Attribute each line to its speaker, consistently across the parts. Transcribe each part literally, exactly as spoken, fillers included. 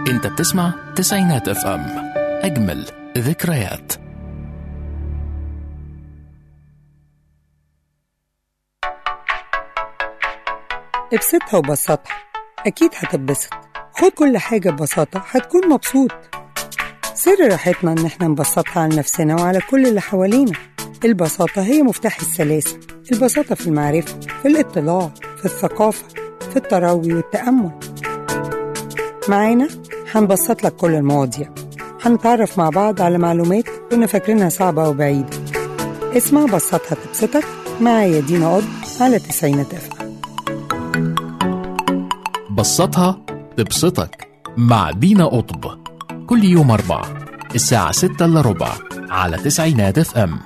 Speaker 1: انت بتسمع تسعينات اف ام، اجمل ذكريات.
Speaker 2: ابسطها وبسطها، أكيد هتتبسط. خد كل حاجة ببساطة هتكون مبسوط. سر راحتنا إن احنا نبسطها على نفسنا وعلى كل اللي حوالينا. البساطة هي مفتاح السلاسة. البساطة في المعرفة، في الاطلاع، في الثقافة، في التروي والتأمل. معانا هنبسط لك كل المواضيع، هنتعرف مع بعض على معلومات كنا فاكرينها صعبة وبعيدة. اسمع بسطها تبسطك معايا دينا قطب على تسعينات اف ام.
Speaker 1: بسطها تبسطك مع دينا قطب، كل يوم أربعة الساعة ستة إلا ربع على تسعينات اف ام.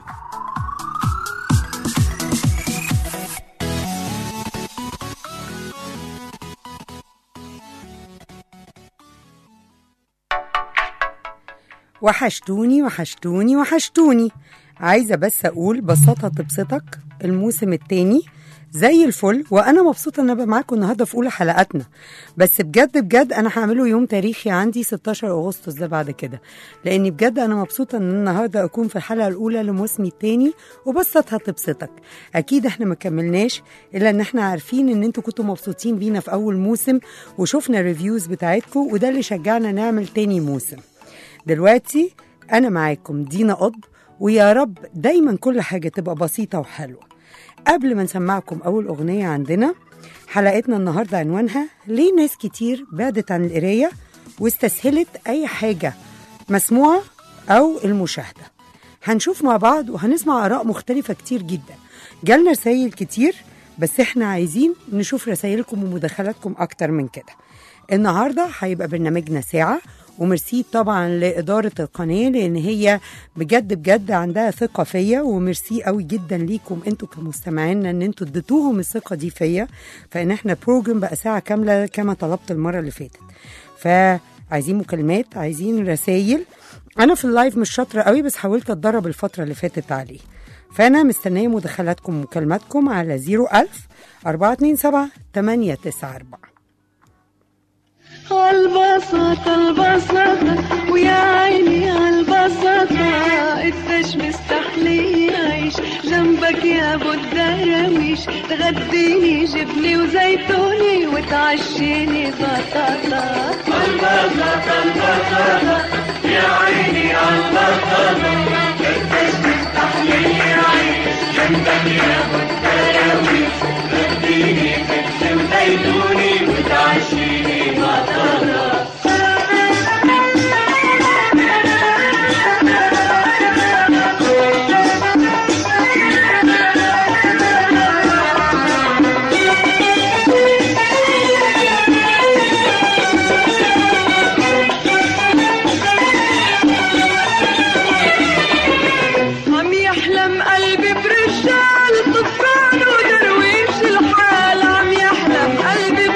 Speaker 2: وحشتوني وحشتوني وحشتوني. عايزة بس أقول بساطة تبسطك الموسم التاني زي الفل، وأنا مبسوطة أن أبقى معاكم النهاردة في أولى حلقاتنا. بس بجد بجد أنا هعمله يوم تاريخي عندي ستاشر أغسطس ده بعد كده، لأني بجد أنا مبسوطة أن النهاردة أكون في الحلقة الأولى لموسمي التاني وبسطها تبسطك. أكيد إحنا ما كملناش إلا أن إحنا عارفين أن أنتوا كنتوا مبسوطين بينا في أول موسم وشوفنا الريفيوز بتاعتكم، وده اللي شجعنا نعمل تاني موسم. دلوقتي أنا معاكم دينا قطب، ويا رب دايما كل حاجة تبقى بسيطة وحلوة. قبل ما نسمعكم أول أغنية عندنا، حلقتنا النهاردة عنوانها ليه ناس كتير بعدت عن القراية واستسهلت أي حاجة مسموعة أو المشاهدة. هنشوف مع بعض وهنسمع آراء مختلفة كتير جدا. جالنا رسائل كتير، بس احنا عايزين نشوف رسائلكم ومداخلاتكم أكتر من كده. النهاردة هيبقى برنامجنا ساعة، ومرسي طبعا لإدارة القناة لأن هي بجد بجد عندها ثقة فيا، ومرسي قوي جدا ليكم انتوا كمستمعين ان انتوا اديتوهم الثقة دي فيا، فإن احنا بروجرام بقى ساعة كاملة كما طلبت المرة اللي فاتت. فعايزين مكالمات، عايزين رسائل. أنا في اللايف مش شاطرة قوي، بس حاولت أتدرب الفترة اللي فاتت عليه، فأنا مستنية مداخلاتكم ومكالماتكم على زيرو ألف أربعة اتنين سبعة تمانية تسعة أربعة.
Speaker 3: عالبساطة البساطة ويا عيني عالبساطة، قديش مستحلي عيش جنبك يا ابو الدراويش، تغديني جبني وزيتوني وتعشيني بطاطا. عالبساطة البساطة يا عيني عالبساطة، قديش مستحلي عيش جنبك يا ابو الدراويش، تغديني جبني وزيتوني وتعشيني بطاطا. عم يحلم قلبي برجال طفران ودرويش الحال، عم يحلم قلبي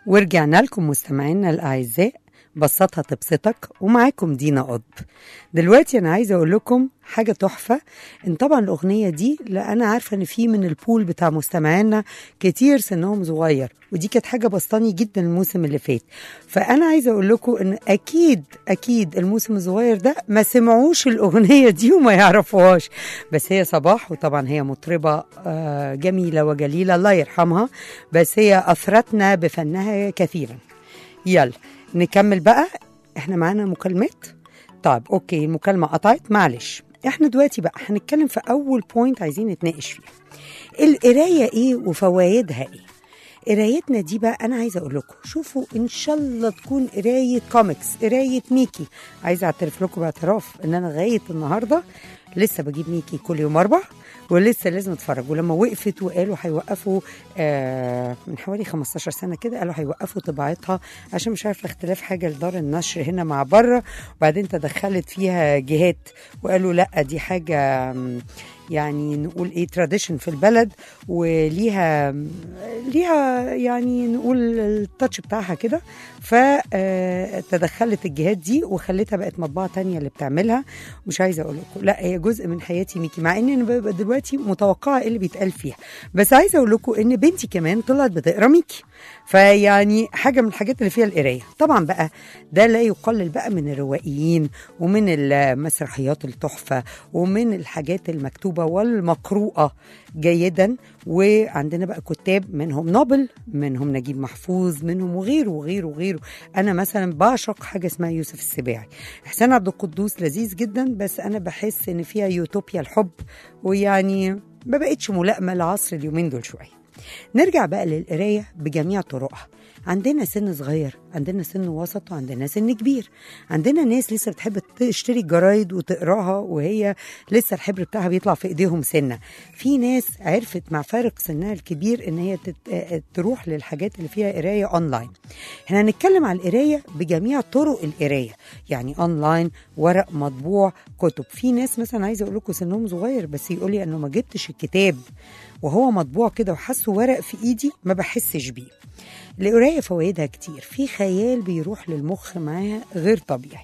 Speaker 2: ورجعنا لكم مستمعينا الأعزاء، بسطها تبسطك، ومعاكم دينا قطب. دلوقتي أنا عايزة أقول لكم حاجة تحفة. إن طبعا الأغنية دي، لا أنا عارفة إن في من البول بتاع مستمعينا كتير سنهم صغير، ودي كانت حاجة بسطاني جدا الموسم اللي فات. فأنا عايزة أقول لكم إن أكيد أكيد الموسم الصغير ده ما سمعوش الأغنية دي وما يعرفوهاش، بس هي صباح، وطبعا هي مطربة جميلة وجليلة الله يرحمها، بس هي أثرتنا بفنها كثيرا. يلا نكمل بقى، احنا معانا مكالمات. طيب اوكي، المكالمة قطعت، معلش. احنا دلوقتي بقى هنتكلم في اول بوينت عايزين نتناقش فيها، القراية ايه وفوائدها ايه. قرايتنا دي بقى انا عايزه اقول لكم، شوفوا ان شاء الله تكون قرايه كوميكس، قرايه ميكي. عايزه اعترف لكم باعتراف ان انا لغايه النهارده لسه بجيب ميكي كل يوم اربع، ولسه لازم اتفرج. ولما وقفت وقالوا هيوقفوا آه من حوالي خمستاشر سنه كده، قالوا هيوقفوا طباعتها عشان مش عارفه اختلاف حاجه لدار النشر هنا مع بره، وبعدين تدخلت فيها جهات وقالوا لا دي حاجه يعني نقول ايه تراديشن في البلد، وليها ليها يعني نقول التاتش بتاعها كده. فتدخلت الجهات دي وخلتها بقت مطبعه تانية اللي بتعملها. مش عايزه اقول لكم لا هي جزء من حياتي ميكي، مع ان انا ببقى دلوقتي متوقعه ايه اللي بيتقال فيها، بس عايزه اقول لكم ان بنتي كمان طلعت بتقرا ميكي، فيعني حاجه من الحاجات اللي فيها القرايه. طبعا بقى ده لا يقلل بقى من الروائيين ومن المسرحيات التحفه ومن الحاجات المكتوبه والمقروءه جيدا. وعندنا بقى كتاب منهم نوبل، منهم نجيب محفوظ، منهم وغيره وغيره وغيره. انا مثلا بعشق حاجه اسمها يوسف السباعي. احسان عبد القدوس لذيذ جدا، بس انا بحس ان فيها يوتوبيا الحب، ويعني ما بقتش ملائمه لعصر اليومين دول شويه. نرجع بقى للقرايه بجميع طرقها. عندنا سن صغير، عندنا سن وسط، وعندنا سن كبير. عندنا ناس لسه بتحب تشتري الجرايد وتقراها وهي لسه الحبر بتاعها بيطلع في ايديهم سنه. في ناس عرفت مع فارق سنها الكبير ان هي تروح للحاجات اللي فيها قرايه اونلاين. احنا هنتكلم على القرايه بجميع طرق القرايه، يعني اونلاين، ورق مطبوع، كتب. في ناس مثلا عايزه اقول لكم سنهم صغير بس يقول لي انه ما جبتش الكتاب وهو مطبوع كده وحسه ورق في ايدي ما بحسش بيه. القرايه فوائدها كتير، في خيال بيروح للمخ معاها غير طبيعي.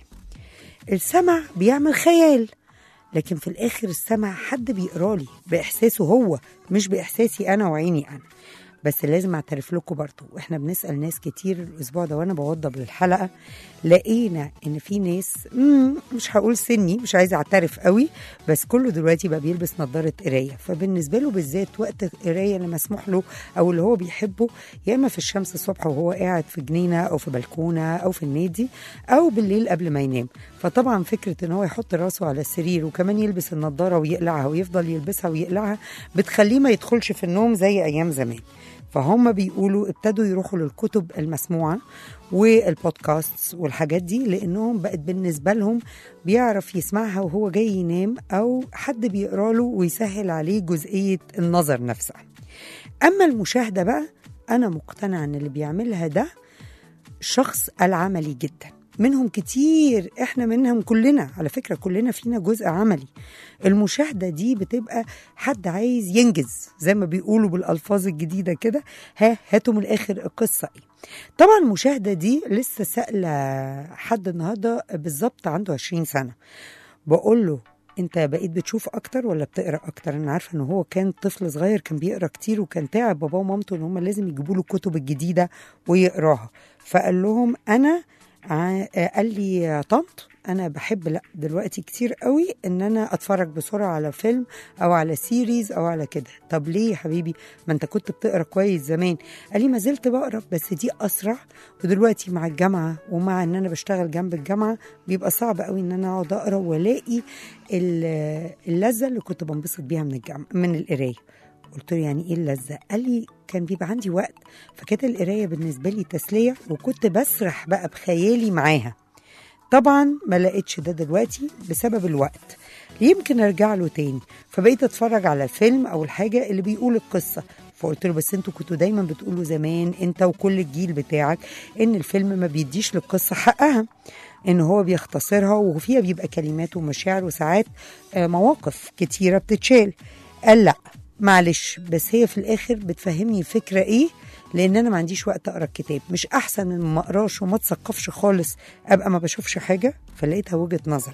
Speaker 2: السمع بيعمل خيال، لكن في الاخر السمع حد بيقرالي باحساسه هو، مش باحساسي انا وعيني انا. بس لازم اعترف لكم برضو، واحنا بنسال ناس كتير الاسبوع ده وانا بوضب للحلقه، لقينا ان في ناس مش هقول سني، مش عايزه اعترف قوي، بس كله دلوقتي بقى بيلبس نظاره قرايه. فبالنسبه له بالذات وقت القرايه اللي مسموح له او اللي هو بيحبه، يا اما في الشمس الصبح وهو قاعد في جنينه او في بلكونه او في النادي، او بالليل قبل ما ينام. فطبعا فكره ان هو يحط راسه على السرير وكمان يلبس النضاره ويقلعها ويفضل يلبسها ويقلعها بتخليه ما يدخلش في النوم زي ايام زمان. فهم بيقولوا ابتدوا يروحوا للكتب المسموعة والبودكاست والحاجات دي، لأنهم بقت بالنسبة لهم بيعرف يسمعها وهو جاي ينام، أو حد بيقرأ له ويسهل عليه جزئية النظر نفسها. أما المشاهدة بقى، أنا مقتنعة أن اللي بيعملها ده شخص العملي جدا، منهم كتير، احنا منهم كلنا على فكرة، كلنا فينا جزء عملي. المشاهدة دي بتبقى حد عايز ينجز زي ما بيقولوا بالألفاظ الجديدة كده، ها هاتوا من الآخر القصة ايه. طبعا المشاهدة دي لسه سألة حد النهاردة بالظبط عنده عشرين سنة، بقول له انت بقيت بتشوف اكتر ولا بتقرأ اكتر؟ انا عارفة انه هو كان طفل صغير كان بيقرأ كتير، وكان تعب باباه ومامته ان هم لازم يجيبوا له الكتب الجديدة ويقراها. فقال لهم انا قال لي يا طنط انا بحب لا دلوقتي كتير قوي ان انا اتفرج بسرعه على فيلم او على سيريز او على كده. طب ليه يا حبيبي؟ ما انت كنت بتقرا كويس زمان. قال لي ما زلت بقرا بس دي اسرع، ودلوقتي مع الجامعه ومع ان انا بشتغل جنب الجامعه بيبقى صعب قوي ان انا اقعد اقرا والاقي اللذه اللي كنت بنبسط بيها من الجامعه من القرايه. قلت له يعني ايه اللذة؟ قال لي كان بيبقى عندي وقت، فكانت القراية بالنسبة لي تسلية، وكنت بسرح بقى بخيالي معاها. طبعا ما لقيتش ده دلوقتي بسبب الوقت، يمكن ارجع له تاني. فبقيت اتفرج على الفيلم او الحاجة اللي بيقول القصة. فقلت له بس انتوا كنتوا دايما بتقولوا زمان انت وكل الجيل بتاعك ان الفيلم ما بيديش للقصة حقها، ان هو بيختصرها وفيها بيبقى كلمات ومشاعر وساعات مواقف كتيرة بتتشال. قال لا، معلش بس هي في الاخر بتفهمني فكره ايه، لان انا ما عنديش وقت اقرا الكتاب. مش احسن ان ما اقراش وما اتثقفش خالص ابقى ما بشوفش حاجه؟ فلقيتها وجهه نظر.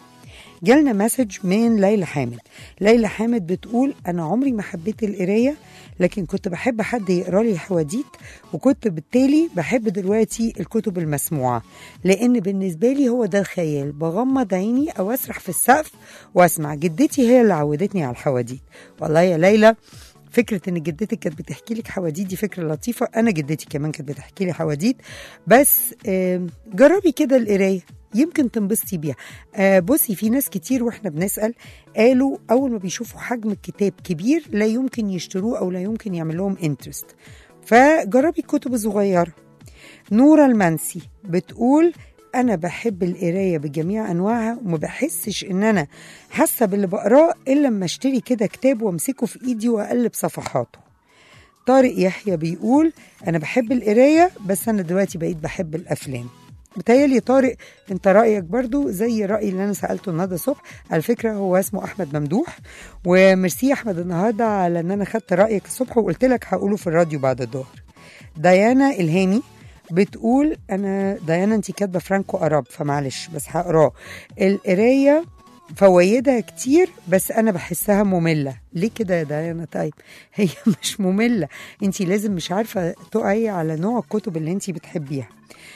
Speaker 2: جالنا مسج من ليلى حامد. ليلى حامد بتقول انا عمري ما حبيت القرايه، لكن كنت بحب حد يقرا لي حواديت، وكنت بالتالي بحب دلوقتي الكتب المسموعه، لان بالنسبه لي هو ده الخيال، بغمض عيني او اسرح في السقف واسمع. جدتي هي اللي عودتني على الحواديت. والله يا ليلى فكرة ان جدتك كانت بتحكي لك حواديت دي فكرة لطيفة. انا جدتي كمان كانت بتحكي لي حواديت، بس جربي كده القراية يمكن تنبسطي بيها. آه بصي، في ناس كتير واحنا بنسأل قالوا اول ما بيشوفوا حجم الكتاب كبير لا يمكن يشتروه او لا يمكن يعمل لهم انترست، فجربي الكتب الصغيرة. نورة المنسي بتقول أنا بحب القراية بجميع أنواعها، وما بحسش إن أنا حاسة باللي بقراه إلا لما أشتري كده كتاب وأمسكه في إيدي وأقلب صفحاته. طارق يحيى بيقول أنا بحب القراية بس أنا دلوقتي بقيت بحب الأفلام. بتهيألي طارق أنت رأيك برضو زي الرأي اللي أنا سألته النهاردة الصبح. على فكرة هو اسمه أحمد ممدوح، وميرسي أحمد النهاردة على أن أنا خدت رأيك الصبح وقلت لك هقوله في الراديو بعد الظهر. ديانا الهامي بتقول انا ديانا انتي كاتبه فرانكو اراب فمعلش بس هقراه. القرايه فوائدها كتير بس انا بحسها ممله. ليه كده يا ديانا؟ طيب هي مش ممله، انتي لازم مش عارفه تقعي على نوع الكتب اللي انتي بتحبيها.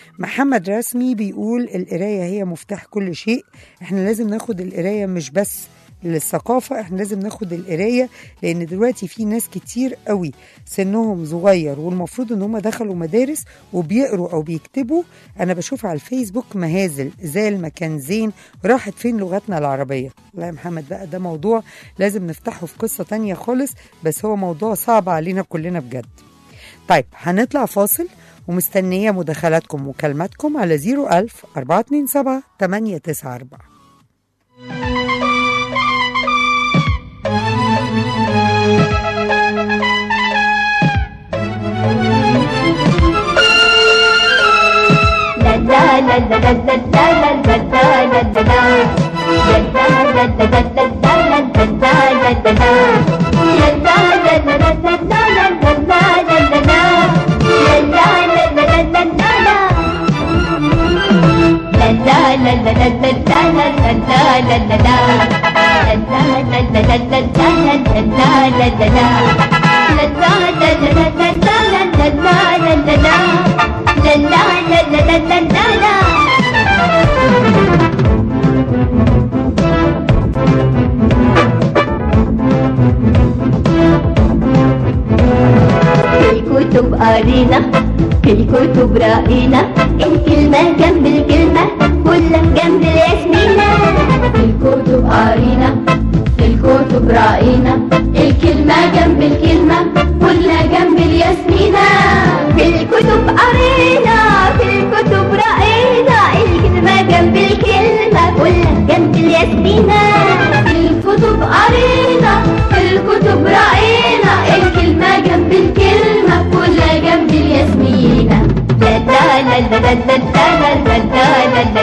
Speaker 2: محمد رسمي بيقول القرايه هي مفتاح كل شيء. احنا لازم ناخد القرايه مش بس للثقافة، احنا لازم ناخد القراية لان دلوقتي في ناس كتير قوي سنهم صغير والمفروض ان هم دخلوا مدارس وبيقروا او بيكتبوا. انا بشوف على الفيسبوك مهازل زال مكان زين، راحت فين لغتنا العربية؟ لا يا محمد بقى ده موضوع لازم نفتحه في قصة تانية خالص، بس هو موضوع صعب علينا كلنا بجد. طيب هنطلع فاصل ومستنية مداخلاتكم ومكالماتكم على زيرو ألف أربعة اتنين سبعة تمانية تسعة أربعة.
Speaker 4: الكتب قرينا، في الكتب رأينا، الكلمة جنب الكلمة كلها جنب الياسمينة. في الكتب قرينا، في الكتب رأينا، الكلمة جنب الكلمة كلها جنب الياسمينة. في الكتب قرينا، في الكتب رأينا، الكلمة جنب الكلمة كلها جنب الياسمينة. في الكتب قرينا، في الكتب رأينا، الكلمة جنب الكلمة كلها جنب الياسمينة. لا لا لا لا لا لا لا لا لا لا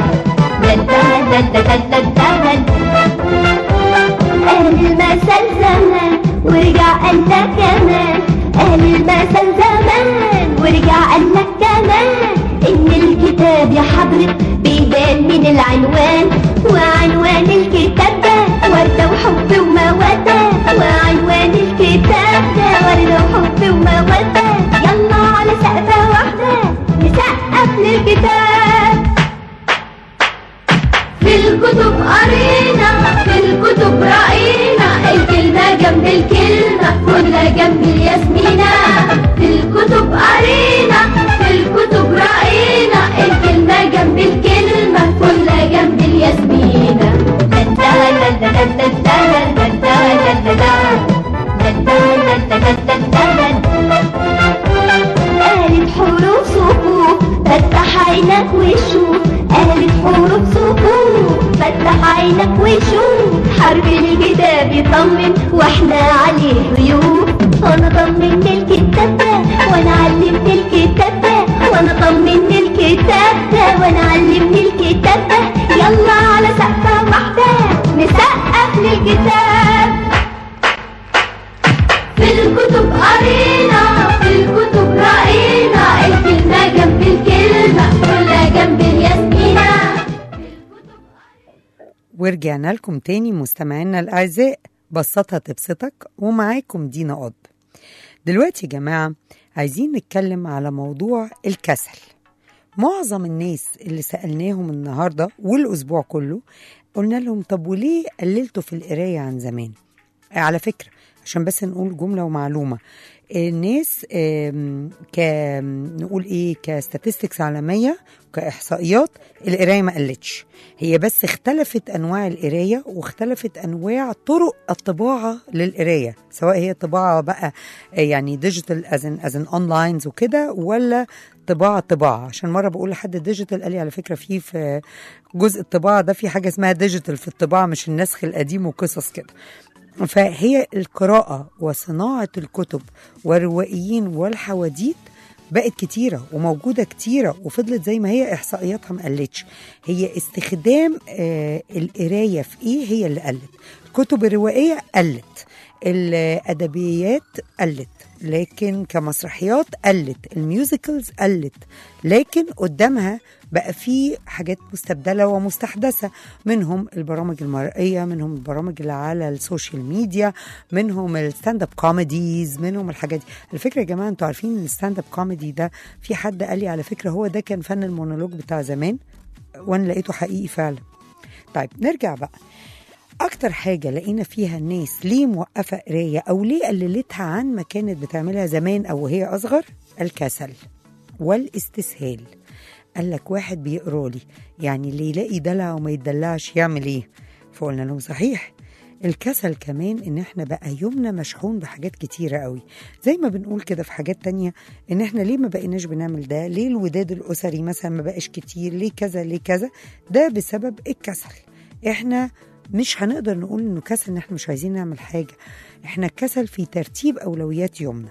Speaker 4: لا لا لا. أهل المثل زمان ورجع قال لك كمان، أهل المثل زمان ورجع قال لك كمان، إن الكتاب يا حضرة بيبان من العنوان، وعنوان الكتاب ده وردة وحب ومودة، وعنوان الكتاب ده وردة وحب ومودة. يلا على سقفة واحدة نسقف للكتاب. في الكتب قرينا، في الكتب رأينا، الكلمة جنب الكلمة كلها جنب الياسمينة. في الكتب قرينا، في الكتب رأينا، الكلمة جنب الكلمة كلها جنب الياسمينة. قالت حروف صفوف فتح عينك وشوف، قالت حروف صفوف فتح عينك وشوف، حرب الكتاب يطمن واحنا عليه ضيوف. وانا طمنت الكتاب ده وانا علمت الكتاب ده، وانا طمنت الكتاب ده وانا علمت الكتاب ده. يلا على سقفة واحدة نسقف للكتاب. الكتب قرينا، في الكتب رأينا، الكلمة جنب الكلمة كلها جنب الياسمينة.
Speaker 2: ورجعنا لكم تاني مستمعينا الأعزاء، بسطها تبسطك، ومعاكم دينا قطب. دلوقتي يا جماعة عايزين نتكلم على موضوع الكسل. معظم الناس اللي سألناهم النهاردة والأسبوع كله قلنا لهم طب وليه قللتوا في القراية عن زمان؟ على فكرة عشان بس نقول جملة ومعلومة، الناس ك نقول ايه كستاتستكس عالمية وكإحصائيات القراية ما قلتش، هي بس اختلفت أنواع القراية واختلفت أنواع طرق الطباعة للقراية، سواء هي طباعة بقى يعني ديجيتال أزن أزن أونلاينز وكده، ولا طباعة طباعة. عشان مرة بقول لحد ديجيتال قال لي على فكرة في في جزء الطباعة ده في حاجة اسمها ديجيتال في الطباعة، مش النسخ القديم وقصص كده. فهي القراءة وصناعة الكتب والروائيين والحواديت بقت كتيرة وموجودة كتيرة وفضلت زي ما هي، إحصائياتها ما قلتش. هي استخدام آه القراية في إيه هي اللي قلت. الكتب الروائية قلت، الأدبيات قلت، لكن كمسرحيات قلت، الميوزيكلز قلت، لكن قدامها بقى في حاجات مستبدلة ومستحدثة، منهم البرامج المرئية، منهم البرامج اللي على السوشيال ميديا، منهم الستاند اب كوميديز، منهم الحاجات دي. على فكرة يا جماعة انتوا عارفين ان الستاند اب كوميدي ده في حد قال لي على فكرة هو ده كان فن المونولوج بتاع زمان، وانا لقيته حقيقي فعلا. طيب نرجع بقى، أكتر حاجة لقينا فيها الناس ليه موقفة قراية أو ليه قللتها عن ما كانت بتعملها زمان أو وهي أصغر، الكسل والاستسهال. قال لك واحد بيقرأ لي، يعني اللي يلاقي دلع وما يتدلعش يعمل إيه؟ فقلنا لهم صحيح، الكسل كمان إن إحنا بقى يومنا مشحون بحاجات كتيرة قوي، زي ما بنقول كده في حاجات تانية إن إحنا ليه ما بقيناش بنعمل ده، ليه الوداد الأسري مثلا ما بقاش كتير، ليه كذا ليه كذا، ده بسبب الكسل. إحنا مش هنقدر نقول إنه كسل إن إحنا مش عايزين نعمل حاجة، إحنا الكسل في ترتيب أولويات يومنا.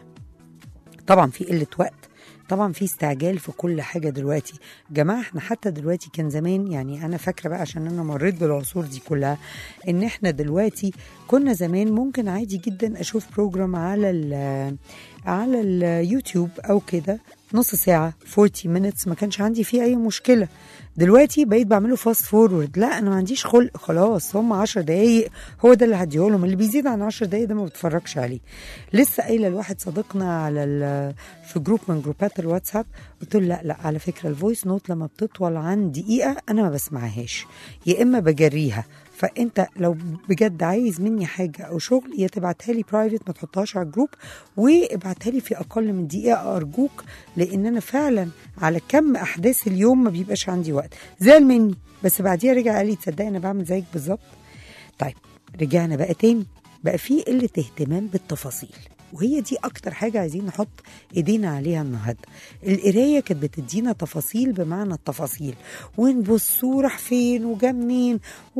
Speaker 2: طبعا في قلة وقت، طبعا في استعجال في كل حاجة دلوقتي. جماعة احنا حتى دلوقتي كان زمان، يعني أنا فاكرة بقى عشان أنا مريت بالعصور دي كلها، إن احنا دلوقتي كنا زمان ممكن عادي جدا أشوف بروجرام على ال على اليوتيوب أو كده نص ساعة أربعين minutes، ما كانش عندي فيه أي مشكلة. دلوقتي بقيت بعمله فاست فورورد، لا أنا ما عنديش خلق، خلاص هم عشر دقايق هو ده اللي هديهولهم، اللي بيزيد عن عشر دقايق ده ما بتفرجش عليه. لسه قايله لواحد صديقنا على في جروب من جروبات الواتساب، قلت له لا لا على فكره الفويس نوت لما بتطول عن دقيقه انا ما بسمعهاش، يا اما بجريها. فانت لو بجد عايز مني حاجه او شغل، يا تبعتها لي برايفت ما تحطهاش على الجروب، وابعتها لي في اقل من دقيقه ارجوك، لان انا فعلا على كم احداث اليوم ما بيبقاش عندي وقت. زعل مني بس بعديها رجع قال لي تصدقي انا بعمل زيك بالظبط. طيب رجعنا بقى تاني، بقى في قله اهتمام بالتفاصيل، وهي دي اكتر حاجة عايزين نحط ايدينا عليها النهاردة. القراية كانت بتدينا تفاصيل بمعنى التفاصيل، ونبص وراح فين وجا منين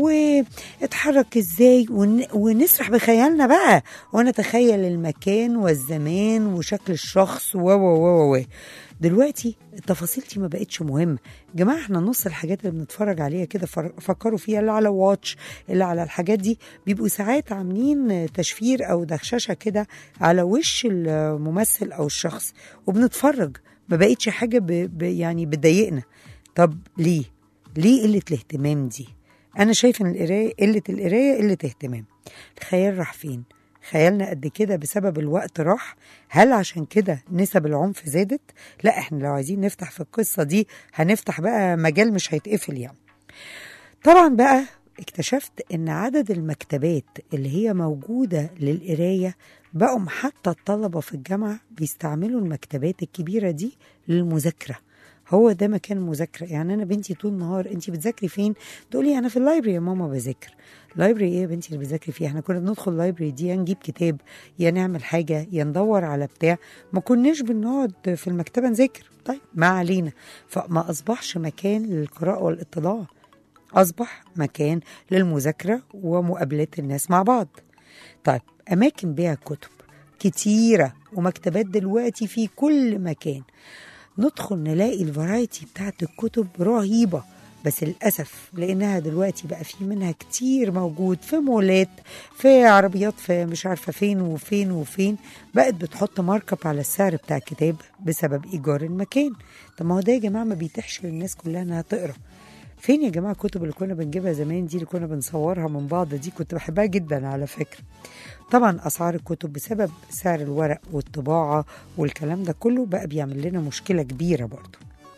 Speaker 2: واتحرك ازاي، ون... ونسرح بخيالنا بقى ونتخيل المكان والزمان وشكل الشخص و و و و دلوقتي التفاصيل دي ما بقتش مهمة. جماعة احنا نص الحاجات اللي بنتفرج عليها كده فكروا فيها، اللي على واتش اللي على الحاجات دي بيبقوا ساعات عاملين تشفير او دخششة كده على وش الممثل او الشخص وبنتفرج، ما بقتش حاجة ب... ب... يعني بتضايقنا. طب ليه؟ ليه قلة الاهتمام دي؟ انا شايف ان القراية قلة القراية قلة اهتمام. الخيال راح فين؟ خيالنا قد كده بسبب الوقت راح؟ هل عشان كده نسب العنف زادت؟ لا احنا لو عايزين نفتح في القصة دي هنفتح بقى مجال مش هيتقفل يعني. طبعا بقى اكتشفت ان عدد المكتبات اللي هي موجودة للقراية بقوا حتى الطلبة في الجامعة بيستعملوا المكتبات الكبيرة دي للمذاكرة، هو ده مكان مذاكرة. يعني أنا بنتي طول النهار أنتي بتذاكري فين؟ تقولي أنا في اللايبرري يا ماما بذاكر. لايبرري إيه يا بنتي اللي بتذاكري فيها؟ احنا كنا بندخل اللايبرري دي يا نجيب كتاب يا نعمل حاجة يا ندور على بتاع، ما كناش بنقعد في المكتبة نذاكر. طيب ما علينا، فما أصبحش مكان للقراءة والاطلاع، أصبح مكان للمذاكرة ومقابلات الناس مع بعض. طيب أماكن بيع كتب كتيرة ومكتبات دلوقتي في كل مكان، ندخل نلاقي الفرايتي بتاعت الكتب رهيبة، بس للأسف لأنها دلوقتي بقى في منها كتير موجود في مولات، في عربيات، في مش عارفة فين وفين وفين، بقت بتحط ماركب على السعر بتاع الكتاب بسبب إيجار المكان. طب ما هو ده يا جماعة ما بيتيحش للناس كلها إنها تقرأ. فين يا جماعة الكتب اللي كنا بنجيبها زمان دي، اللي كنا بنصورها من بعض دي، كنت بحبها جدا على فكرة. طبعا أسعار الكتب بسبب سعر الورق والطباعة والكلام ده كله بقى بيعمل لنا مشكلة كبيرة برضو.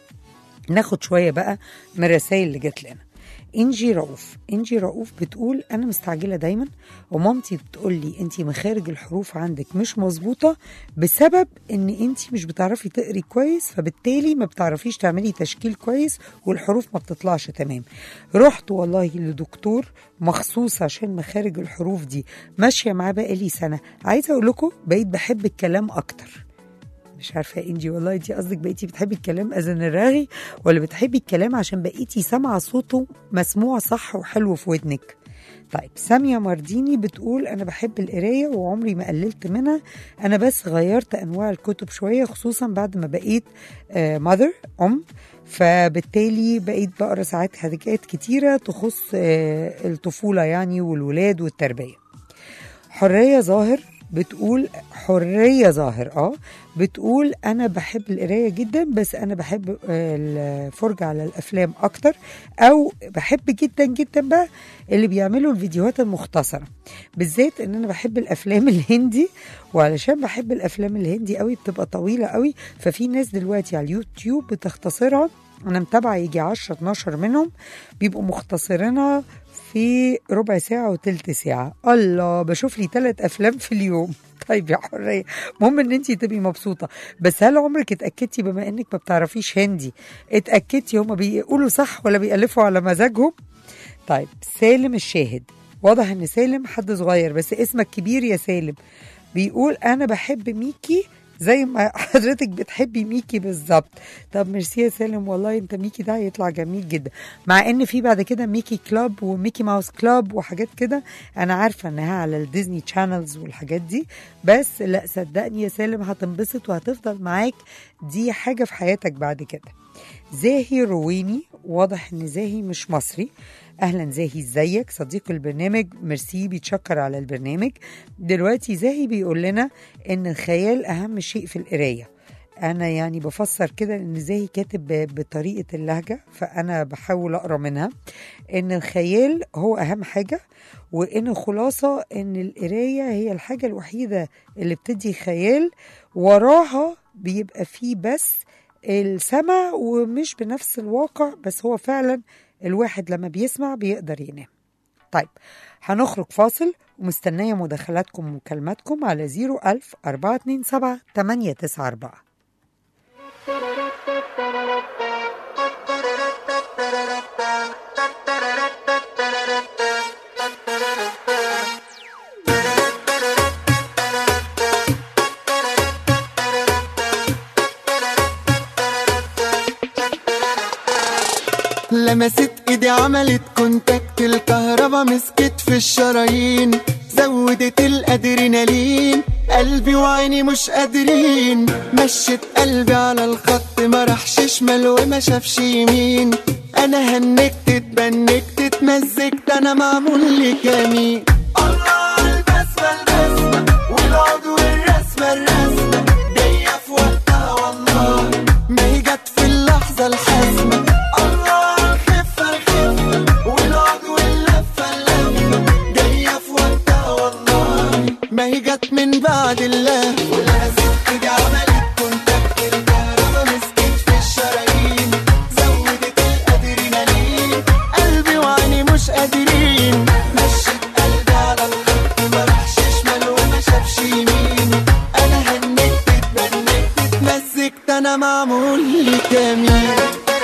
Speaker 2: ناخد شوية بقى من الرسائل اللي جات لنا. إنجي رؤوف إنجي رؤوف بتقول أنا مستعجلة دايما، ومامتي بتقول لي أنتي مخارج الحروف عندك مش مظبوطة بسبب أن أنتي مش بتعرفي تقري كويس، فبالتالي ما بتعرفيش تعملي تشكيل كويس والحروف ما بتطلعش تمام. رحت والله لدكتور مخصوص عشان مخارج الحروف دي، ماشية معاه بقالي سنة. عايزة أقول لكم بقيت بحب الكلام أكتر. مش عارفة يا إنجي والله دي قصدك بقيتي بتحبي الكلام أذن الراغي، ولا بتحبي الكلام عشان بقيتي سامعة صوته مسموع صح وحلو في ودنك؟ طيب سامية مارديني بتقول أنا بحب القراية وعمري ما قللت منها، أنا بس غيرت أنواع الكتب شوية خصوصا بعد ما بقيت آه ماذر أم، فبالتالي بقيت بقرأ ساعات حاجات كتيرة تخص آه الطفولة يعني والولاد والتربية. حرية ظاهر بتقول حرية ظاهر اه بتقول أنا بحب القراية جدا، بس أنا بحب الفرجة على الأفلام أكتر، أو بحب جدا جدا بقى اللي بيعملوا الفيديوهات المختصرة، بالذات إن أنا بحب الأفلام الهندي، وعلشان بحب الأفلام الهندي قوي بتبقى طويلة قوي، ففي ناس دلوقتي على اليوتيوب بتختصرها. أنا متابعة يجي عشرة اتناشر منهم بيبقوا مختصرينها في ربع ساعة وتلت ساعة. الله بشوف لي ثلاث أفلام في اليوم. طيب يا حرية، مهم ان انتي تبقي مبسوطة، بس هل عمرك اتأكدتي بما انك ما بتعرفيش هندي، اتأكدتي هما بيقولوا صح ولا بيألفوا على مزاجهم؟ طيب سالم الشاهد، واضح ان سالم حد صغير بس اسمك كبير يا سالم، بيقول انا بحب ميكي زي ما حضرتك بتحبي ميكي بالظبط. طب ميرسي يا سالم، والله انت ميكي ده هيطلع جميل جدا، مع ان في بعد كده ميكي كلاب وميكي ماوس كلاب وحاجات كده، انا عارفه انها على الديزني تشانلز والحاجات دي، بس لا صدقني يا سالم هتنبسط وهتفضل معاك، دي حاجه في حياتك بعد كده. زاهي رويني، واضح ان زاهي مش مصري. اهلا زاهي، ازيك صديق البرنامج؟ ميرسي، بيتشكر على البرنامج. دلوقتي زاهي بيقول لنا ان الخيال اهم شيء في القرايه. انا يعني بفسر كده ان زاهي كاتب بطريقه اللهجه، فانا بحاول اقرا منها ان الخيال هو اهم حاجه، وان الخلاصه ان القرايه هي الحاجه الوحيده اللي بتدي خيال، وراها بيبقى فيه بس السمع ومش بنفس الواقع، بس هو فعلا الواحد لما بيسمع بيقدر ينام. طيب هنخرج فاصل ومستنية مداخلاتكم ومكالماتكم على زيرو ألف أربعة اتنين سبعة تمانية تسعة أربعة.
Speaker 5: لمست ايدي عملت كونتاكت، الكهربا مسكت في الشرايين، زودت الادرينالين، قلبي وعيني مش قادرين، مشت قلبي على الخط ما راحش شمال وما شافش يمين، انا هنكت اتبنكت اتمزجت، انا معمول لي كمين. الله البسمة البسمة والعود والرسمة الرسمة، جاية في وقتها والله، ما هي جت في اللحظة الحاسمة. ما هي جت من بعد الله، ولمست ايدي عملت كونتاكت، الكهربا مسكت في الشرايين، زودت الادرينالين، قلبي وعيني مش قادرين، مشيت قلبي على الخط ما راحش شمال وما شافش يمين، انا هنكت اتبنكت اتمزجت، انا معمول لي كمين.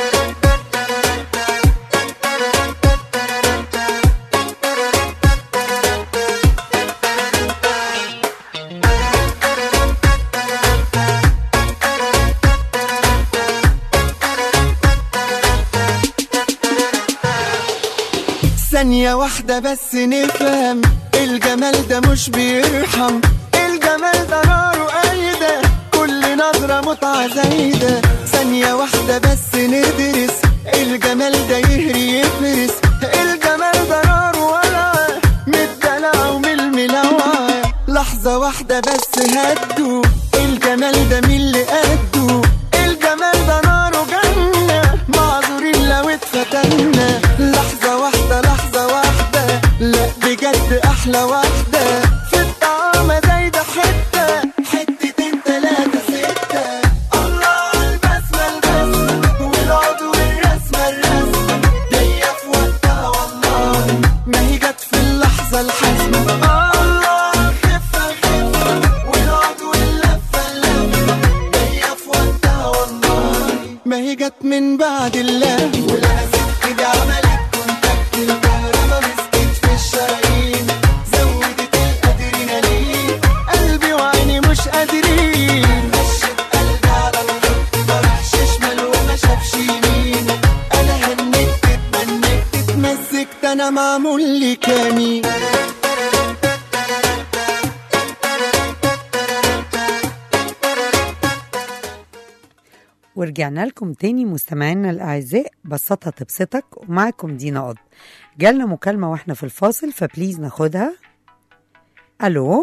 Speaker 5: ثانية واحدة بس نفهم، الجمال ده مش بيرحم، الجمال ده ناره قايدة، كل نظرة متعة زايدة، ثانية واحدة بس ندرس الجمال ده يهري يفرس، الجمال ده نار ولع من الدلع ومن الملوعة. لحظة واحدة بس هدوا، الجمال ده مين اللي قدوا؟ الجمال ده نار وجنة، معذورين لو اتفتنا. لحظة واحدة لحظة واحدة، لا بجد أحلى واحدة في الطعامة زايدة حتة حتتين تلاتة ستة. الله البسمة البسمة والعضو الرسمة الرسمة، جاية في وقتها والله ما هي جت في اللحظة الحاسمة. الله خفة خفة والعضو اللفة اللفة، جاية في وقتها والله ما هي جت من بعد الله. ولا ست دي عملت كونتاكت الكهربا مسكت في الشرايين، زودت الادرينالين قلبي وعيني مش قادرين. مشيت قلبي على الخط ما راحش شمال وما شافش يمين، انا هنكت اتمنكت اتمزجت انا معمول لي كمين.
Speaker 2: ورجعنا لكم تاني مستمعينا الأعزاء، بسطها تبسطك، ومعكم دينا قض. جالنا مكالمة واحنا في الفاصل فبليز ناخدها. ألو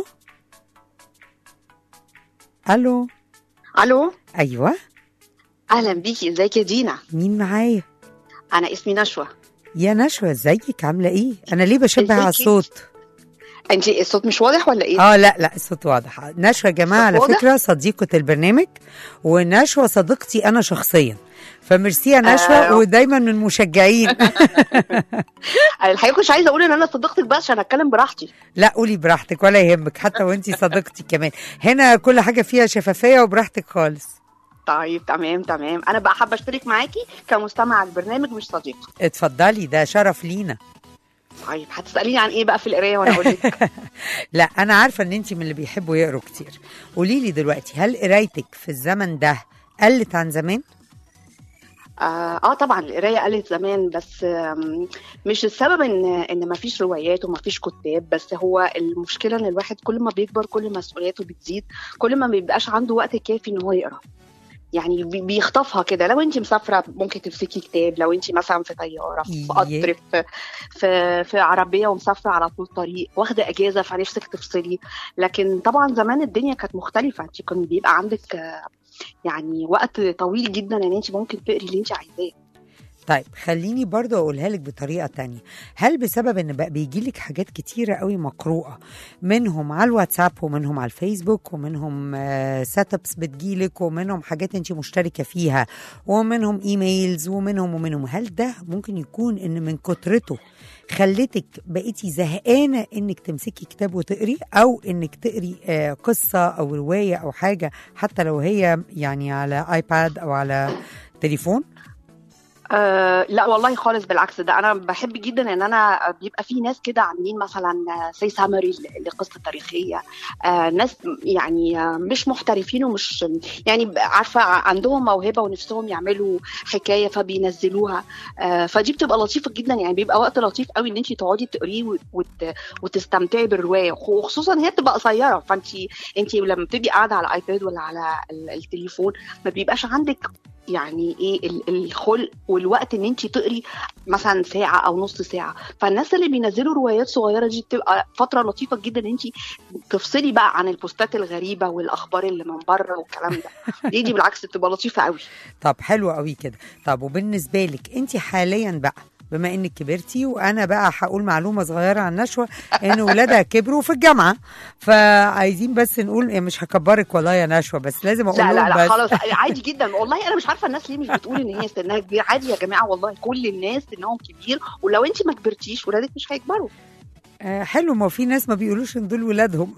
Speaker 2: ألو
Speaker 6: الو،
Speaker 2: أيوة،
Speaker 6: اهلا بيكي. ازيك يا دينا؟
Speaker 2: مين معايا؟
Speaker 6: انا اسمي نشوى.
Speaker 2: يا نشوى، ازيك؟ عاملة ايه؟ أنا ليه بشبه على
Speaker 6: ازيكي؟
Speaker 2: الصوت؟
Speaker 6: انت الصوت مش واضح ولا ايه؟
Speaker 2: اه لا لا الصوت واضح. نشوى يا جماعة على
Speaker 6: واضح؟
Speaker 2: فكرة صديقة البرنامج، ونشوى صديقتي أنا شخصيا، فميرسي يا نشوى.
Speaker 6: آه.
Speaker 2: ودايما من المشجعين.
Speaker 6: الحقيقه مش عايزه اقول ان انا صديقتك بس عشان اتكلم براحتي.
Speaker 2: لا قولي براحتك ولا يهمك، حتى وانتي صديقتي كمان. هنا كل حاجة فيها شفافية وبراحتك خالص.
Speaker 6: طيب تمام تمام، انا بقى حابه اشترك معاكي كمستمع البرنامج مش صديقه.
Speaker 2: اتفضلي، ده شرف لينا.
Speaker 6: طيب هتساليني عن ايه بقى في القرايه وانا اقول لك؟
Speaker 2: لا انا عارفه ان انتي من اللي بيحبوا يقروا كتير. قولي لي دلوقتي، هل قرايتك في الزمن ده قلت عن زمان؟
Speaker 6: آه, اه طبعا القرايه قلت زمان، بس آم، مش السبب ان ان مفيش روايات ومفيش كتاب، بس هو المشكله ان الواحد كل ما بيكبر كل ما مسؤولياته بتزيد، كل ما بيبقاش عنده وقت كافي ان هو يقرا. يعني بي- بيخطفها كده. لو انت مسافره ممكن تمسكي كتاب، لو انت مثلا في طياره في
Speaker 2: يه.
Speaker 6: قطر في في في عربيه ومسافره على طول طريق واخده اجازه فنفسك تفصلي. لكن طبعا زمان الدنيا كانت مختلفه، انت كان بيبقى عندك آه، يعني وقت طويل جدا ان انت ممكن تقري اللي انت عايزاه.
Speaker 2: طيب خليني برضو أقولها لك بطريقة تانية. هل بسبب إن بقى بيجيلك حاجات كتيرة قوي مقروءة، منهم على الواتساب ومنهم على الفيسبوك ومنهم سيت ابس بتجيلك ومنهم حاجات انت مشتركة فيها ومنهم ايميلز ومنهم ومنهم، هل ده ممكن يكون إن من كترته خلتك بقيتي زهقانة إنك تمسكي كتاب وتقري، أو إنك تقري آه، قصة أو رواية أو حاجة حتى لو هي يعني على آيباد أو على تليفون؟
Speaker 6: أه لا والله خالص، بالعكس. ده انا بحب جدا ان انا بيبقى في ناس كده عاملين مثلا زي سامري لقصه تاريخيه، أه ناس يعني آه، مش محترفين ومش يعني عارفه عندهم موهبه ونفسهم يعملوا حكايه فبينزلوها. أه فدي بتبقى لطيفه جدا، يعني بيبقى وقت لطيف قوي ان انت تقعدي تقريه وت وتستمتعي بالروايه، وخصوصا هي بتبقى قصيره. فانت انت لما بتبقي قاعده على الايباد ولا على ال- التليفون ما بيبقاش عندك يعني ايه ال- الخلق والوقت ان انت تقري مثلا ساعه او نص ساعه. فالناس اللي بينزلوا روايات صغيره دي بتبقى فتره لطيفه جدا ان انت تفصلي بقى عن البوستات الغريبه والاخبار اللي من بره والكلام ده. دي دي بالعكس بتبقى لطيفه قوي.
Speaker 2: طب حلو قوي كده. طب وبالنسبة لك انت حاليا بقى، بما انك كبرتي، وانا بقى هقول معلومه صغيره عن نشوى ان ولادها كبروا في الجامعه، فعايزين بس نقول يعني مش هكبرك والله يا نشوى، بس لازم اقول
Speaker 6: لا لا
Speaker 2: لهم
Speaker 6: لا
Speaker 2: بس.
Speaker 6: خلاص عادي جدا والله. انا مش عارفه الناس ليه مش بتقول ان هي سنها كبير. عادي يا جماعه والله، كل الناس سنهم كبير، ولو انت ما كبرتيش ولادك مش هيكبروا.
Speaker 2: آه حلو، ما في ناس ما بيقولوش ان دول ولادهم.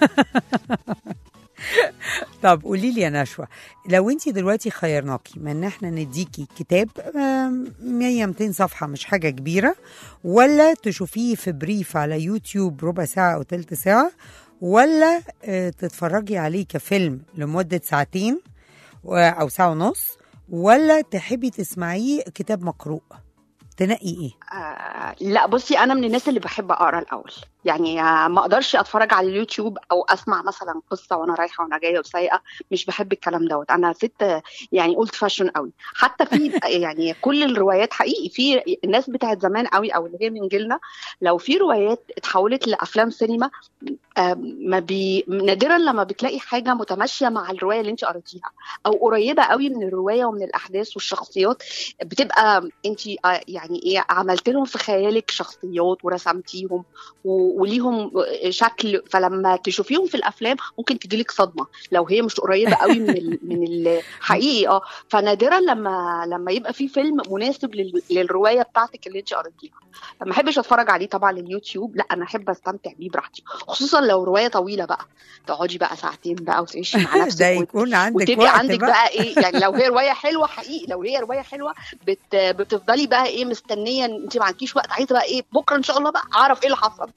Speaker 2: طب قولي لي يا نشوى، لو انت دلوقتي خيرناكي من ان احنا نديكي كتاب آم، مية ميتين صفحه، مش حاجه كبيره، ولا تشوفيه في بريف على يوتيوب ربع ساعه او تلت ساعه، ولا آه، تتفرجي عليه كفيلم لمده ساعتين و- او ساعه ونص، ولا تحبي تسمعيه كتاب مقروء، تنقي ايه؟
Speaker 6: آه لا بصي، انا من الناس اللي بحب اقرا الاول. يعني ما اقدرش اتفرج على اليوتيوب او اسمع مثلا قصه وانا رايحه وانا جايه وسايقه، مش بحب الكلام دوت. انا ست يعني اولد فاشن قوي. حتى في يعني كل الروايات حقيقي، في الناس بتاعت زمان قوي او اللي هي من جيلنا، لو في روايات اتحولت لافلام سينما ما بي نادرا لما بتلاقي حاجه متماشيه مع الروايه اللي انت قريتيها او قريبه قوي من الروايه ومن الاحداث والشخصيات. بتبقى انت يعني ايه، عملت لهم في خيالك شخصيات ورسمتيهم وليهم شكل، فلما تشوفيهم في الافلام ممكن تجيلك صدمه لو هي مش قريبه قوي من ال من الحقيقي. اه فنادرا لما لما يبقى في فيلم مناسب للروايه بتاعتك اللي انت قريتيها. ما احبش اتفرج عليه طبعا اليوتيوب، لا انا احب استمتع بيه براحتي، خصوصا لو روايه طويله بقى تقعدي بقى ساعتين بقى وتعيشي مع نفسك
Speaker 2: ده يكون عندك
Speaker 6: وتبقى عندك بقى. بقى ايه يعني، لو هي روايه حلوه حقيقي، لو هي روايه حلوه بت بتفضلي بقى ايه مستنيه، انت ما عندكيش وقت، عايزه بقى ايه بكره ان شاء الله بقى اعرف ايه اللي حصل.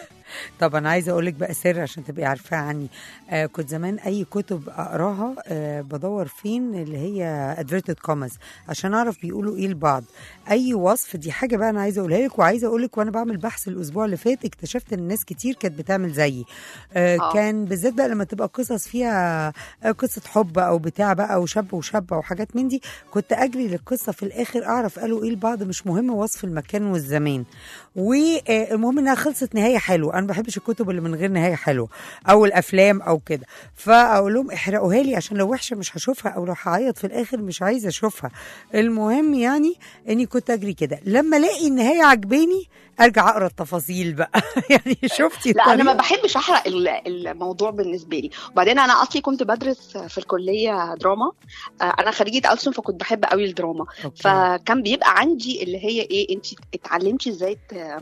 Speaker 2: طب انا عايزه اقول لك بقى سر عشان تبقي عارفاه عني. آه كنت زمان اي كتب اقراها آه بدور فين اللي هي ادفيرتد كومز عشان اعرف بيقولوا ايه لبعض، اي وصف. دي حاجه بقى انا عايزه اقولها لك، وعايزه اقول لك وانا بعمل بحث الاسبوع اللي فات اكتشفت ان الناس كتير كانت بتعمل زيي. آه آه. كان بالذات بقى لما تبقى قصص فيها قصه حب او بتاع بقى او شاب وشابه وحاجات من دي، كنت اجري للقصه في الاخر اعرف قالوا ايه لبعض، مش مهم وصف المكان والزمان، والمهم انها خلصت نهايه حلوه. انا ما بحبش الكتب اللي من غير نهايه حلوه او الافلام او كده، فاقول لهم احرقوها لي عشان لو وحشه مش هشوفها، او لو هعيط في الاخر مش عايزه اشوفها. المهم يعني اني كنت اجري كده، لما الاقي النهايه عجباني ارجع اقرا التفاصيل بقى. يعني شفتي
Speaker 6: لا انا ما بحبش احرق الموضوع بالنسبه لي. وبعدين انا اصلي كنت بدرس في الكليه دراما، انا خريجه ألسن فكنت بحب قوي الدراما. أوكي. فكان بيبقى عندي اللي هي ايه، انت اتعلمتي ازاي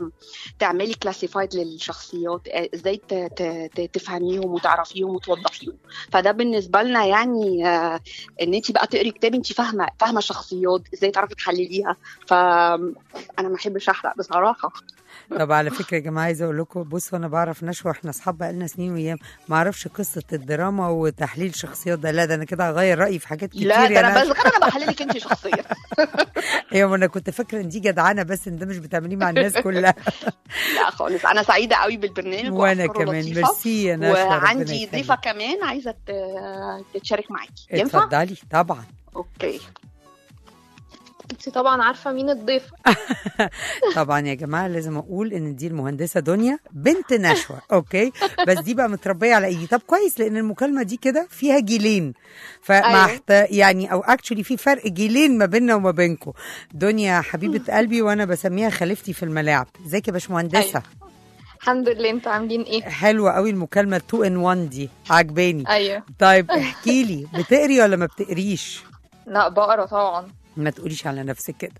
Speaker 6: تعملي كلاسيفايد للشخصيات، ازاي تفهميهم وتعرفيهم وتوضحيهم. فده بالنسبه لنا يعني ان انت بقى تقري كتاب انت فاهمه فاهمه الشخصيات ازاي تعرفي تحلليها. فانا ما بحبش احرق بصراحه.
Speaker 2: طب على فكره يا جماعه عايزه اقول لكم، بصوا انا بعرف نشوى، احنا اصحاب بقالنا سنين وايام، ما اعرفش قصه الدراما وتحليل شخصيات ده. لا ده انا كده هغير رايي في حاجات كتير.
Speaker 6: لا ده انا بس انا بحللك انت شخصيا.
Speaker 2: ايوه انا كنت فاكره ان دي جدعانه بس ان ده مش بتعمليه مع الناس كلها.
Speaker 6: لا خالص، انا سعيده قوي بالبرنامج
Speaker 2: وانا كمان ميرسي يا نشوى.
Speaker 6: وعندي ضيفه كمان عايزه تشارك معاكي، ينفع؟
Speaker 2: اتفضلي. طبعا.
Speaker 6: اوكي.
Speaker 7: انت طبعا عارفه مين الضيف.
Speaker 2: طبعا يا جماعه لازم اقول ان دي المهندسه دنيا بنت نشوى. اوكي بس دي بقى متربيه على ايدي. طب كويس لان المكالمه دي كده فيها جيلين، فمع أيوة. يعني او اكشولي في فرق جيلين ما بيننا وما بينكم. دنيا حبيبه قلبي وانا بسميها خليفتي في الملاعب. ازيك يا باشمهندسه؟
Speaker 7: أيوة. الحمد لله، انتوا عاملين ايه؟
Speaker 2: حلوه قوي المكالمه تو ان وان دي، عجباني.
Speaker 7: ايوه.
Speaker 2: طيب احكي لي، بتقري ولا ما بتقريش؟
Speaker 7: لا بقرا طبعا.
Speaker 2: ما تقوليش على نفسك كده.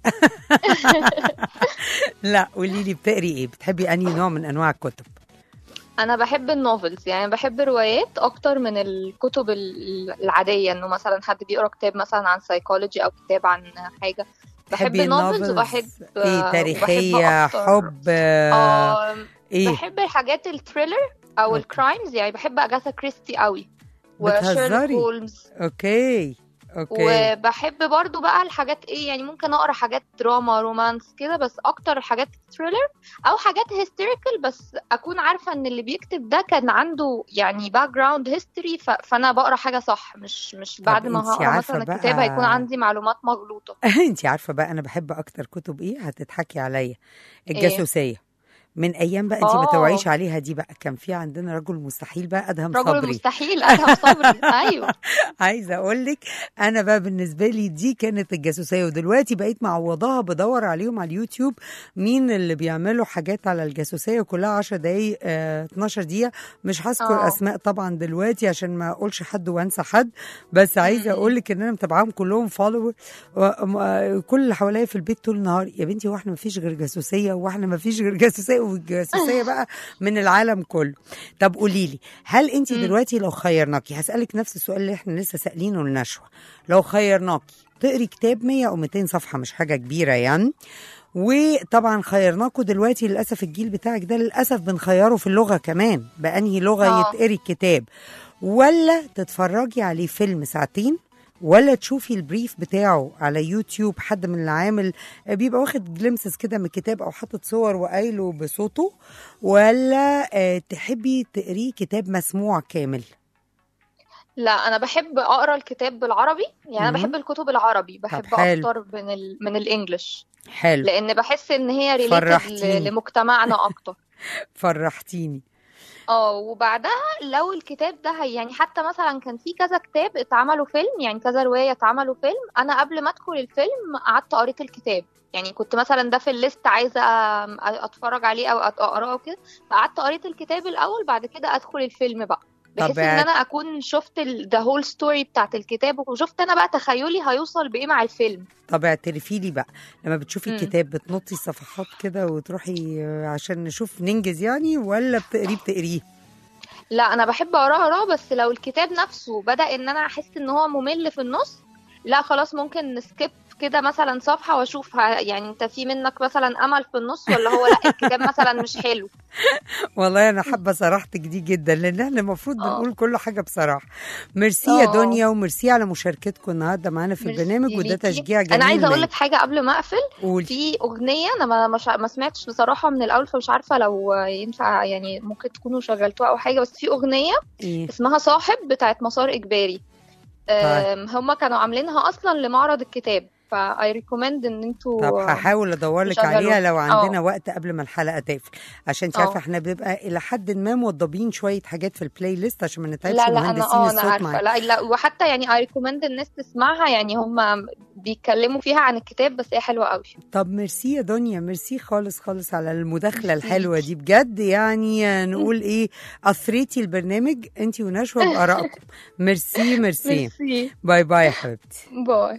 Speaker 2: لا قولي لي بتقري ايه، بتحبي انهي نوع من انواع الكتب؟
Speaker 7: انا بحب النوفلز، يعني بحب الروايات اكتر من الكتب العاديه، انه مثلا حد بيقرا كتاب مثلا عن سايكولوجي او كتاب عن حاجه. بحب النوفلز وبحب
Speaker 2: ايه، تاريخية، حب،
Speaker 7: آه إيه؟ بحب الحاجات الثريلر او الكرايمز، يعني بحب اجاثا كريستي قوي وشيرلوك هولمز.
Speaker 2: اوكي اوكي.
Speaker 7: وبحب برضو بقى الحاجات ايه، يعني ممكن اقرا حاجات دراما رومانس كده، بس اكتر الحاجات ثريلر او حاجات هيستوريكال، بس اكون عارفه ان اللي بيكتب ده كان عنده يعني باك جراوند هيستوري، فانا بقرا حاجه صح، مش مش بعد ما هقرا مثلا الكتاب بقى... هيكون عندي معلومات مغلوطه.
Speaker 2: انت عارفه بقى انا بحب اكتر كتب ايه؟ هتضحكي عليا. الجاسوسيه. إيه؟ من ايام بقى انت ما توعيش عليها دي بقى، كان في عندنا رجل مستحيل بقى ادهم
Speaker 7: رجل
Speaker 2: صبري.
Speaker 7: رجل مستحيل ادهم صبري. ايوه.
Speaker 2: عايزه اقول لك انا بقى بالنسبه لي دي كانت الجاسوسيه، ودلوقتي بقيت معوضاها بدور عليهم على اليوتيوب مين اللي بيعملوا حاجات على الجاسوسيه، كلها عشر دقايق اه اتناشر دقيقه. مش هذكر أوه. اسماء طبعا دلوقتي عشان ما اقولش حد وانسى حد، بس عايزه اقول لك ان انا متابعاهم كلهم فولور، كل اللي حواليا في البيت طول النهار يا بنتي واحنا ما فيش غير جاسوسيه، واحنا ما فيش غير جاسوسيه، والجاسوسيه بقى من العالم كله. طب قولي لي، هل انت دلوقتي لو خيرناكي، هسألك نفس السؤال اللي احنا لسه سألينه لنشوى، لو خيرناكي تقري كتاب مية او ميتين صفحة، مش حاجة كبيرة يعني، وطبعا خيرناكوا دلوقتي للأسف الجيل بتاعك ده للأسف بنخيره في اللغة كمان، بأنهي لغة أوه. يتقري الكتاب، ولا تتفرجي عليه فيلم ساعتين ولا تشوفي البريف بتاعه على يوتيوب، حد من العامل بيبقى واخد جلمسز كده من الكتاب او حاطط صور وقايله بصوته، ولا تحبي تقريه كتاب مسموع كامل؟
Speaker 7: لا انا بحب اقرا الكتاب بالعربي، يعني انا بحب الكتب العربي، بحب اكتر من ال... من الانجليش.
Speaker 2: حلو،
Speaker 7: لان بحس ان هي ريليتد لمجتمعنا اكتر.
Speaker 2: فرحتيني.
Speaker 7: اه وبعدها لو الكتاب ده يعني حتى مثلا كان في كذا كتاب اتعملوا فيلم، يعني كذا روايه اتعملوا فيلم، انا قبل ما ادخل الفيلم قعدت قريت الكتاب، يعني كنت مثلا ده في الليست عايزه اتفرج عليه او اقراه كده، فقعدت قريت الكتاب الاول بعد كده ادخل الفيلم بقى، بحيث ان انا اكون شفت ذا هول ستوري بتاعت الكتاب، وشفت انا بقى تخيلي هيوصل بايه مع الفيلم.
Speaker 2: طب اعترفي لي بقى، لما بتشوفي م. الكتاب بتنطي الصفحات كده وتروحي عشان نشوف ننجز يعني، ولا بتقريه بتقريه؟
Speaker 7: لا انا بحب اقراه اقراه بس لو الكتاب نفسه بدأ ان انا احس ان هو ممل في النص، لا خلاص ممكن نسكيب كده مثلا صفحه واشوف يعني انت في منك مثلا امل في النص، ولا هو لا الكتاب مثلا مش حلو.
Speaker 2: والله انا حابه صراحتك دي جدا، لان احنا المفروض بنقول كل حاجه بصراحه. ميرسي يا دنيا، وميرسي على مشاركتكم النهارده معانا في البرنامج، وده تشجيع جميل.
Speaker 7: انا عايزه اقول لك حاجه قبل ما اقفل. قول. في اغنيه انا ما مش ما سمعتش بصراحه من الاول، فمش عارفه لو ينفع يعني ممكن تكونوا شغلتوها او حاجه، بس في اغنيه إيه؟ اسمها صاحب بتاعت مسار اجباري. هم كانوا عاملينها اصلا لمعرض الكتاب، فاي ريكومند ان انتوا.
Speaker 2: طب هحاول ادور لك عليها لو عندنا أوه. وقت قبل ما الحلقه تقفل، عشان انت عارفه احنا بنبقى الى حد ما موضبين شويه حاجات في البلاي ليست عشان ما نتعبش مهندسين الصوت معانا.
Speaker 7: لا لا وحتى يعني اي ريكومند الناس تسمعها، يعني هم بيتكلموا فيها عن الكتاب بس هي حلوه قوي.
Speaker 2: طب ميرسي يا دنيا، ميرسي خالص خالص على المداخله الحلوه دي بجد، يعني نقول ايه، اثريتي البرنامج انت ونشوى بارائكم. ميرسي ميرسي. باي باي يا حبيبتي.
Speaker 7: باي.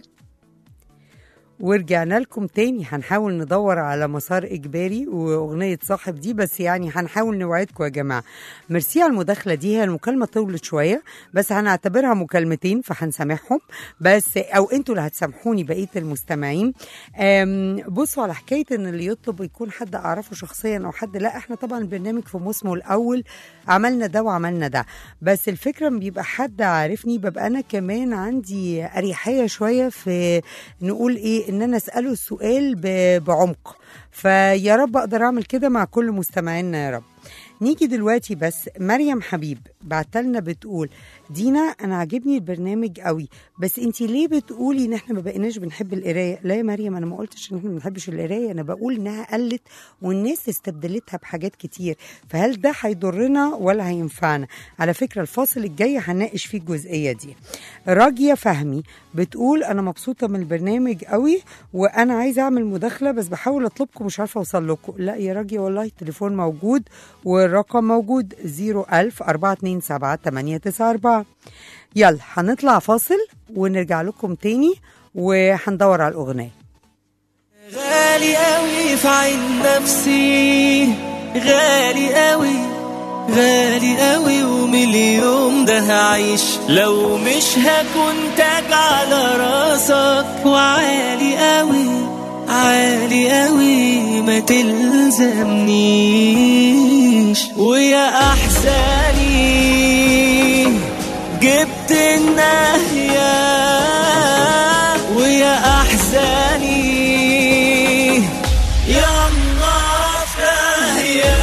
Speaker 2: ورجعنا لكم تاني، هنحاول ندور على مسار إجباري وأغنية صاحب دي، بس يعني هنحاول نوعدكم يا جماعة. ميرسي على المداخلة دي، هي المكالمة طولت شوية بس هنعتبرها مكالمتين فهنسامحهم، بس أو أنتوا اللي هتسامحوني بقية المستمعين. بصوا على حكاية إن اللي يطلب يكون حد أعرفه شخصيا أو حد لا، إحنا طبعا البرنامج في موسمه الأول عملنا ده وعملنا ده، بس الفكرة بيبقى حد عارفني، ببقى أنا كمان عندي أريحية شوية في نقول إيه، ان انا اساله السؤال بعمق، فيا رب اقدر اعمل كده مع كل مستمعينا يا رب. نيجي دلوقتي بس مريم حبيب بعتلنا بتقول دينا انا عاجبني البرنامج قوي، بس انتي ليه بتقولي ان احنا ما بقيناش بنحب القرايه؟ لا يا مريم انا ما قلتش ان احنا ما بنحبش القرايه، انا بقول انها قلت والناس استبدلتها بحاجات كتير، فهل ده هيضرنا ولا هينفعنا؟ على فكره الفاصل الجاي هنناقش فيه الجزئيه دي. راجيه فهمي بتقول انا مبسوطه من البرنامج قوي وانا عايزه اعمل مداخله بس بحاول اطلبكم مش عارفه اوصل لكم. لا يا راجيه والله التليفون موجود والرقم موجود صفر ألف أربعة اتنين سبعة تمانية تسعة أربعة. يلا هنطلع فاصل ونرجع لكم تاني وهندور على الأغنية.
Speaker 8: غالي قوي في عين نفسي، غالي قوي غالي قوي، ومن اليوم ده هعيش لو مش هكون تاج على راسك، وعالي قوي عالي قوي ما تلزمنيش، ويا احزاني جبت النهاية، ويا احزاني يا الله فهيا.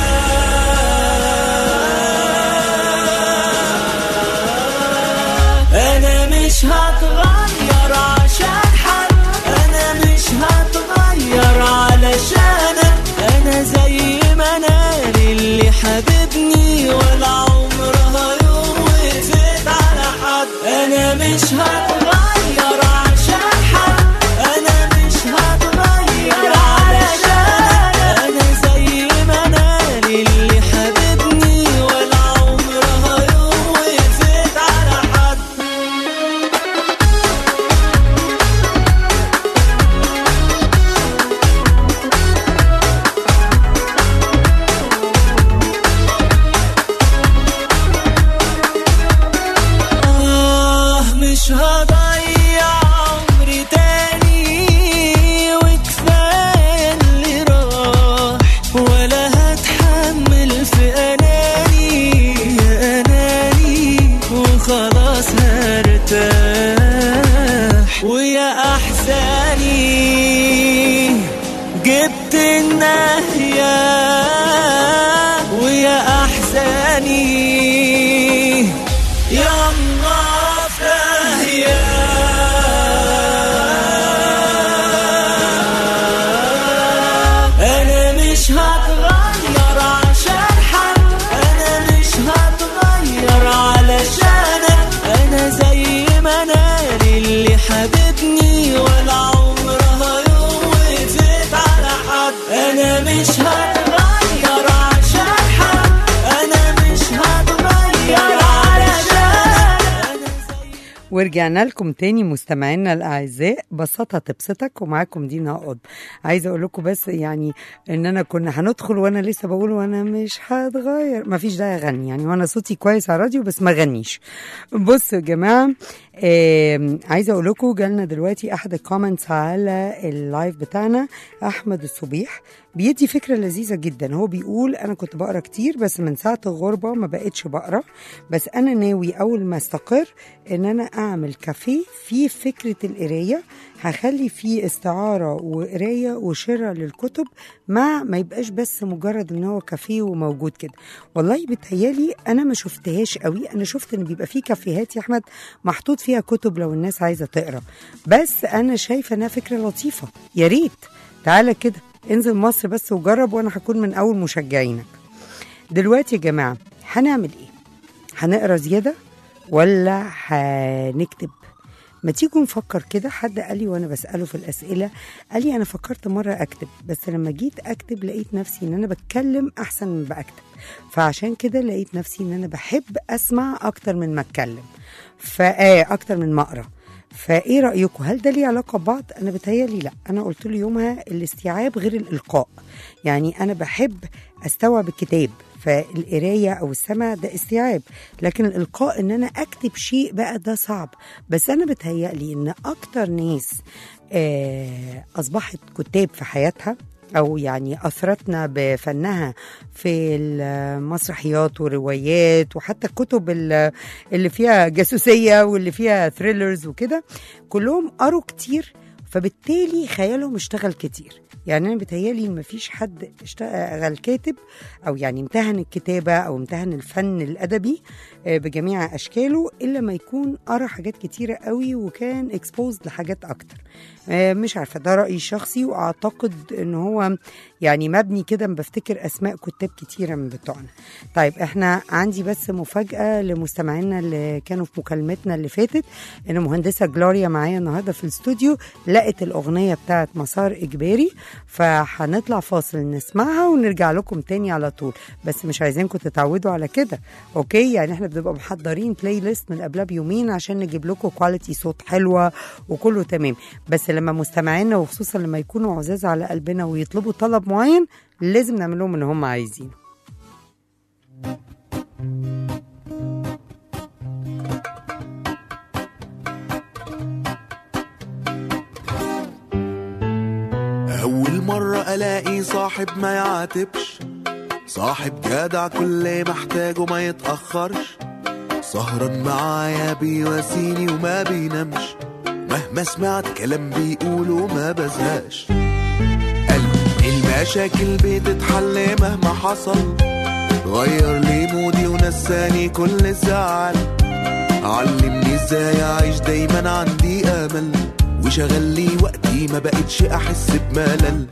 Speaker 8: انا مش هتغير عشان حد، انا مش هتغير علشانك، انا زي ما انا اللي حبيبني ولا عمري ويا أحزاني جبت النهية ويا أحزاني يلا في داهية. أنا مش هتغير عشان حد، أنا مش هتغير علشانك، أنا زي ما أنا اللي حبيبني ولا عمرها يوم وقفت على حد. أنا مش هتغير عشان حد، أنا مش هتغير علشانك.
Speaker 2: ورجعنا لكم تاني مستمعينا الاعزاء، بساطه تبسطك، ومعاكم دينا قطب. عايزه اقول لكم بس يعني ان انا كنا هندخل وانا لسه بقول وانا مش هتغير، ما فيش داعي اغني يعني، وانا صوتي كويس على الراديو بس ما غنيش. بصوا يا جماعه، آه عايزه اقول لكم جالنا دلوقتي احد الكومنتس على اللايف بتاعنا، احمد الصبيح بيدي فكره لذيذه جدا. هو بيقول انا كنت بقرا كتير بس من ساعه الغربه ما بقتش بقرا، بس انا ناوي اول ما استقر ان انا اعمل كافيه فيه فكره القرايه، هخلي فيه استعاره وقرايه وشراء للكتب، مع ما يبقاش بس مجرد ان هو كافيه وموجود كده. والله بتهيالي انا ما شفتهاش قوي، انا شفت ان بيبقى فيه كافيهات يا احمد محطوط فيها كتب لو الناس عايزه تقرا، بس انا شايفه انها فكره لطيفه. يا ريت تعالى كده انزل مصر بس وجرب، وانا هكون من اول مشجعينك. دلوقتي يا جماعه هنعمل ايه؟ هنقرا زياده ولا هنكتب؟ ما تيجوا نفكر كده. حد قال لي وانا بساله في الاسئله، قال لي انا فكرت مره اكتب، بس لما جيت اكتب لقيت نفسي ان انا بتكلم احسن من بكتب، فعشان كده لقيت نفسي ان انا بحب اسمع اكتر من ما اتكلم، فاه اكتر من ما اقرا. فايه رايكم؟ هل ده ليه علاقه ببعض؟ انا بتهيالي لا. انا قلت له يومها الاستيعاب غير الالقاء، يعني انا بحب استوعب الكتاب، فالقرايه او السمع ده استيعاب، لكن الالقاء ان انا اكتب شيء بقى ده صعب. بس انا بتهيالي ان اكتر ناس آه اصبحت كتاب في حياتها، أو يعني أثرتنا بفنها في المسرحيات والروايات وحتى الكتب اللي فيها جاسوسية واللي فيها ثريلرز وكده، كلهم قروا كتير، فبالتالي خيالهم اشتغل كتير. يعني أنا بتهيالي ما فيش حد اشتغل كاتب أو يعني امتهن الكتابة أو امتهن الفن الأدبي بجميع أشكاله إلا ما يكون قرأ حاجات كتيرة قوي وكان exposed لحاجات أكتر. مش عارفة، ده رأيي الشخصي، وأعتقد إن هو يعني مبني كده، بفتكر أسماء كتاب كتيرة من بتوعنا. طيب احنا عندي بس مفاجأة لمستمعينا اللي كانوا في مكالمتنا اللي فاتت، إن مهندسة جلوريا معايا النهاردة في الاستوديو لقت الأغنية بتاعت مسار إجباري، فهنطلع فاصل نسمعها ونرجع لكم تاني على طول. بس مش عايزينكم تتعودوا على كده، أوكي؟ يعني احنا بنبقى محضرين بلاي ليست من قبلها بيومين عشان نجيب لكم كواليتي صوت حلوة وكله تمام، بس لما مستمعينا وخصوصا لما يكونوا عزاز على قلبنا ويطلبوا طلب معين لازم نعمل لهم ان هم عايزينه.
Speaker 5: أول مرة ألاقي صاحب ما يعاتبش، صاحب جدع كل محتاجه ما يتأخرش، سهران معايا بيواسيني وما بينامش، مهما سمعت كلام بيقوله ما بزهقش. قلبي المشاكل بتتحل مهما حصل، غير لي مودي ونساني كل زعل، علمني ازاي اعيش دايما عندي امل، وشغل لي وقتي ما بقتش احس بملل.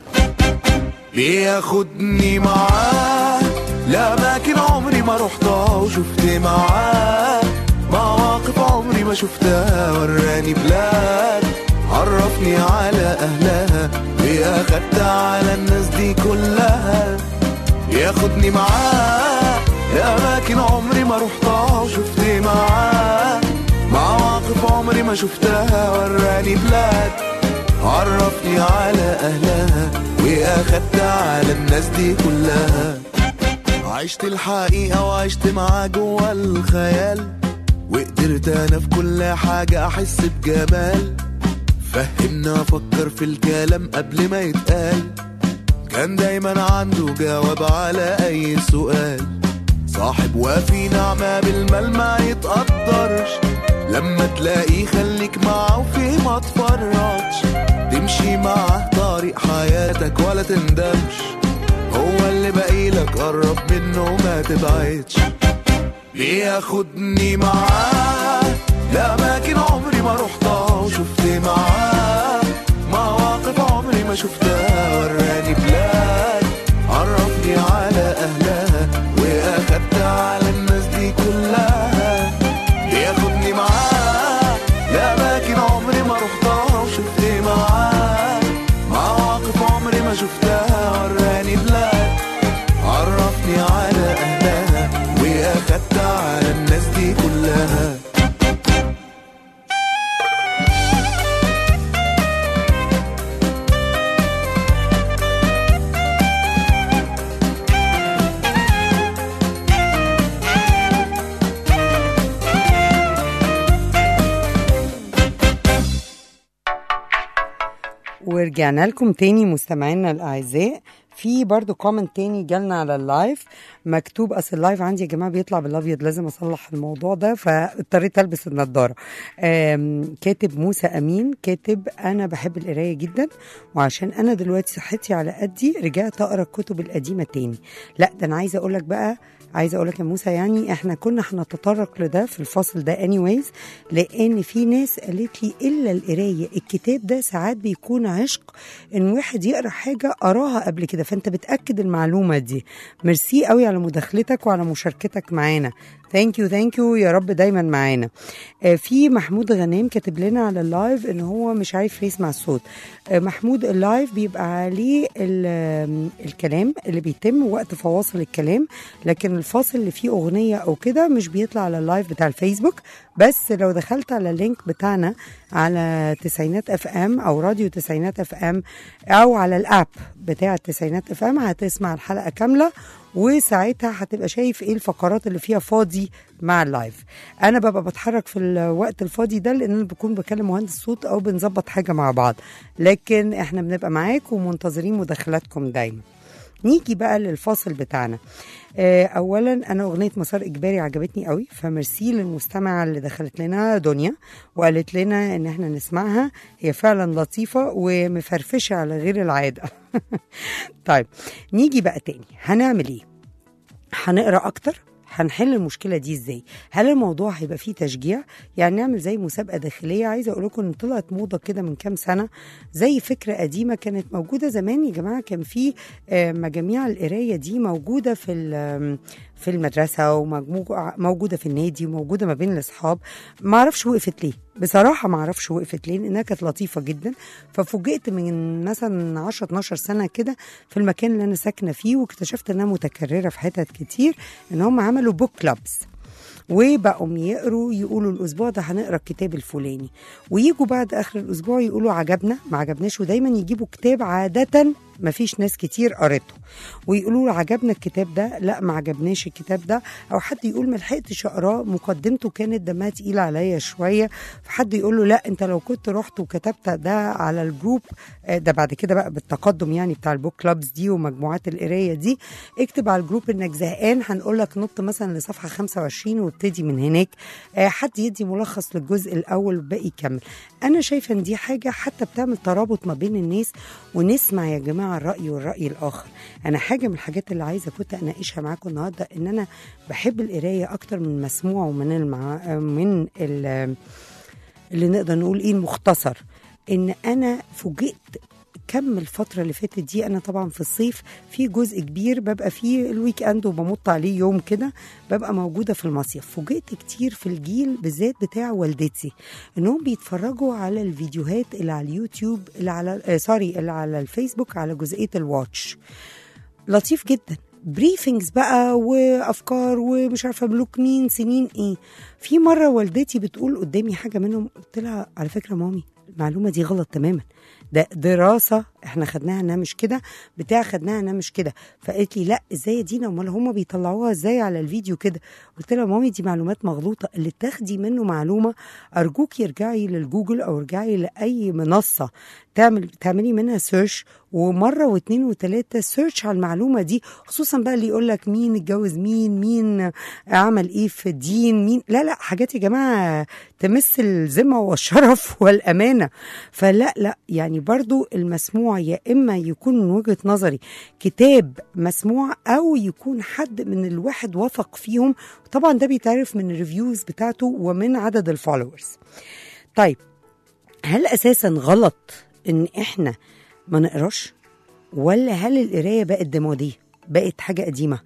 Speaker 5: بياخدني معاه لأماكن عمري ما رحتها، وشفت معاه مواقف عمري ما شفتها، وراني بلاد عرفني على أهلها، وأخدت على الناس دي كلها. ياخدني معاه لأماكن عمري ما رحتها، وشفت معاه مواقف عمري ما شفتها، وراني بلاد عرفني على أهلها، وأخدت على الناس دي كلها. عشت الحقيقة وعشت معاه جوا الخيال، وقدرت أنا في كل حاجة أحس بجمال، فهمنا أفكر في الكلام قبل ما يتقال، كان دايما عنده جواب على أي سؤال، صاحب وفي نعمة بالمال ما يتقدرش، لما تلاقيه خليك معاه وفيه ما تفرطش، تمشي معاه طريق حياتك ولا تندمش، هو اللي باقيلك قرب منه ما تبعدش. بياخدني معاه لأماكن عمري ما روحتها، وشفت معاه مواقف عمري ما شفتها، وراني بلاد عرفني على أهلها وأخدت على الناس دي كلها. بياخدني معاه لأماكن عمري ما روحتها، وشفت معاه مواقف عمري ما شفتها، وراني بلاد عرفني على أهلها وأخدت على الناس دي كلها.
Speaker 2: ورجعنا لكم تاني مستمعينا الأعزاء. في برضو كومنت تاني جالنا على اللايف مكتوب، اصل اللايف عندي يا جماعه بيطلع بالابيض، لازم اصلح الموضوع ده فاضطريت البس النضاره. كاتب موسى امين، كاتب انا بحب القرايه جدا، وعشان انا دلوقتي صحتي على قدي رجعت اقرا الكتب القديمه تاني. لا ده انا عايزه اقول لك بقى، عايزه اقول لك يا موسى، يعني احنا كنا هنتطرق لده في الفصل ده anyways، لان في ناس قالت لي الا القرايه، الكتاب ده ساعات بيكون عشق ان واحد يقرا حاجه قراها قبل كده، فانت بتاكد المعلومه دي. ميرسي قوي على مداخلتك وعلى مشاركتك معانا. ثانك يو ثانك يو يا رب دايما معانا. آه في محمود غنام كاتب لنا على اللايف ان هو مش عارف يسمع الصوت. آه محمود اللايف بيبقى عليه الكلام اللي بيتم وقت فواصل الكلام، لكن الفاصل اللي فيه اغنيه او كده مش بيطلع على اللايف بتاع الفيسبوك. بس لو دخلت على اللينك بتاعنا على تسعينات اف ام او راديو تسعينات اف ام او على الاب بتاع التسعينات اف ام هتسمع الحلقه كامله، وساعتها هتبقى شايف ايه الفقرات اللي فيها فاضي مع اللايف. انا ببقى بتحرك في الوقت الفاضي ده لان انا بكون بكلم مهندس صوت او بنظبط حاجه مع بعض، لكن احنا بنبقى معاك ومنتظرين مداخلاتكم دايما. نيجي بقى للفاصل بتاعنا. اولا انا اغنيه مسار اجباري عجبتني قوي، فميرسي للمستمعه اللي دخلت لنا دنيا وقالت لنا ان احنا نسمعها، هي فعلا لطيفه ومفرفشه على غير العاده. طيب نيجي بقى تاني، هنعمل ايه؟ هنقرا اكتر، هنحل المشكله دي ازاي؟ هل الموضوع هيبقى فيه تشجيع؟ يعني نعمل زي مسابقه داخليه. عايزه اقول لكم ان طلعت موضه كده من كام سنه، زي فكره قديمه كانت موجوده زمان يا جماعه. كان في مجاميع القرايه دي موجوده في في المدرسه وموجوده في النادي وموجوده ما بين الاصحاب. ما اعرفش وقفت ليه بصراحه، ما اعرفش وقفت ليه، لانها كانت لطيفه جدا. ففوجئت من مثلا عشرة اتناشر سنه كده في المكان اللي انا ساكنه فيه، واكتشفت انها متكرره في حتت كتير، ان هم عملوا بوك كلابس وبقوا يقروا، يقولوا الاسبوع ده هنقرا الكتاب الفلاني، ويجوا بعد اخر الاسبوع يقولوا عجبنا ما عجبناش، ودايما يجيبوا كتاب عاده ما فيش ناس كتير قرته، ويقولوا عجبنا الكتاب ده، لا ما عجبناش الكتاب ده، او حد يقول ما لحقتش اقراه مقدمته كانت دمها تقيله عليا شويه، فحد يقول له لا انت لو كنت رحت وكتبت ده على الجروب ده بعد كده بقى بالتقدم يعني بتاع البوك كلابز دي ومجموعات القرايه دي، اكتب على الجروب انك زهقان، هنقول لك نط مثلا لصفحه خمسة وعشرين وابتدي من هناك. حد يدي ملخص للجزء الاول والباقي يكمل. انا شايفه ان دي حاجه حتى بتعمل ترابط ما بين الناس، ونسمع يا جماعه الرأي والرأي الآخر. أنا حاجة من الحاجات اللي عايزة كنت أناقشها معاكم النهاردة، إن أنا بحب القراية أكتر من المسموع ومن المع... من ال... اللي نقدر نقول إيه المختصر. إن أنا فوجئت كم الفترة اللي فاتت دي، أنا طبعا في الصيف في جزء كبير ببقى فيه الويك أند وبمط عليه يوم كده ببقى موجودة في المصيف. فوجئت كتير في الجيل بالذات بتاع والدتي إنهم بيتفرجوا على الفيديوهات اللي على اليوتيوب اللي على آه سوري اللي على الفيسبوك على جزئية الواتش. لطيف جدا، بريفنجز بقى وأفكار ومش عارفة ملوك مين سنين إيه. في مرة والدتي بتقول قدامي حاجة منهم، قلت لها على فكرة مامي المعلومة دي غلط تماما، ده دراسة احنا خدناها انها مش كده، بتاع خدناها انها مش كده. فقالت لي لا ازاي يا دينا، امال هم بيطلعوها ازاي على الفيديو كده؟ قلت لها مامي دي معلومات مغلوطه، اللي تاخدي منه معلومه ارجوك ارجعي للجوجل او ارجعي لاي منصه تعمل تعملي منها سيرش، ومره واثنين وثلاثه سيرش على المعلومه دي، خصوصا بقى اللي يقول لك مين اتجوز مين، مين عمل ايه في الدين، مين لا لا حاجات يا جماعه تمس الذمه والشرف والامانه. فلا لا يعني برضو المسموع يا اما يكون من وجهه نظري كتاب مسموع او يكون حد من الواحد وثق فيهم، طبعا ده بيتعرف من الريفيوز بتاعته ومن عدد الفولورز. طيب هل اساسا غلط ان احنا ما نقراش، ولا هل القرايه بقت دمويه، بقت حاجه قديمه؟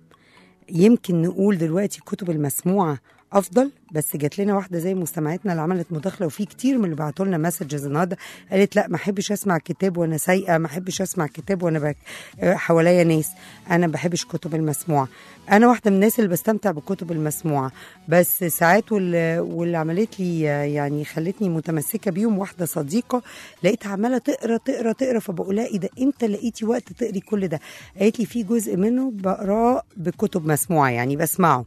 Speaker 2: يمكن نقول دلوقتي الكتب المسموعه افضل، بس جات لنا واحده زي مستمعتنا اللي عملت مداخله، وفي كتير من اللي بعتوا لنا مسجز النهارده قالت لا ما احبش اسمع كتاب وانا سايقه، ما احبش اسمع كتاب وانا بك... حواليا ناس، انا ما بحبش الكتب المسموعه. انا واحده من الناس اللي بستمتع بالكتب المسموعه، بس ساعات واللي, واللي عملت لي يعني خلتني متمسكه بيهم واحده صديقه لقيتها عماله تقرا تقرا تقرا، فبقول لها ايه ده، امتى لقيتي وقت تقري كل ده؟ قالت لي في جزء منه بقراه بكتب مسموعه يعني بسمعه،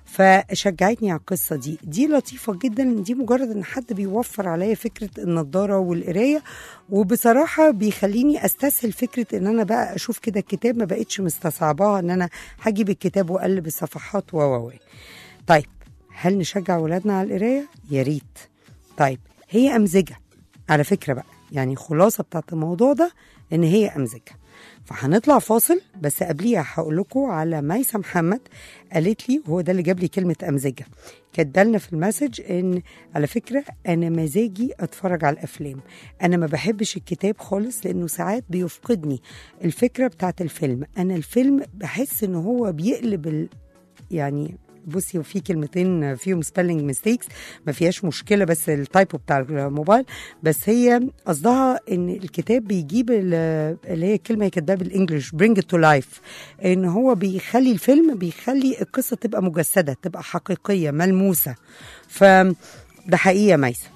Speaker 2: فشجعتني على القصه دي. دي لطيفه جدا، دي مجرد ان حد بيوفر عليا فكره النضاره والقرايه، وبصراحه بيخليني استسهل فكره ان انا بقى اشوف كده الكتاب، ما بقتش مستصعباها ان انا هجيب الكتاب واقلب الصفحات و و طيب هل نشجع ولادنا على القرايه؟ يا ريت. طيب هي امزجه على فكره بقى، يعني خلاصه بتاعت الموضوع ده ان هي امزجه. فهنطلع فاصل، بس قبليها هقول لكم على ميسة محمد قالت لي، وهو ده اللي جاب لي كلمه امزجه، كاتبالنا في المسج ان على فكره انا مزاجي اتفرج على الافلام، انا ما بحبش الكتاب خالص لانه ساعات بيفقدني الفكره بتاعت الفيلم، انا الفيلم بحس ان هو بيقلب ال... يعني بصي وفي كلمتين فيهم سبيلنج ميستيكس ما فيهاش مشكله، بس التايبو بتاع الموبايل، بس هي قصدها ان الكتاب بيجيب اللي هي كلمه كاتباها بالانجلش bring it to life، ان هو بيخلي الفيلم بيخلي القصه تبقى مجسده، تبقى حقيقيه ملموسه. فده حقيقه ميسه،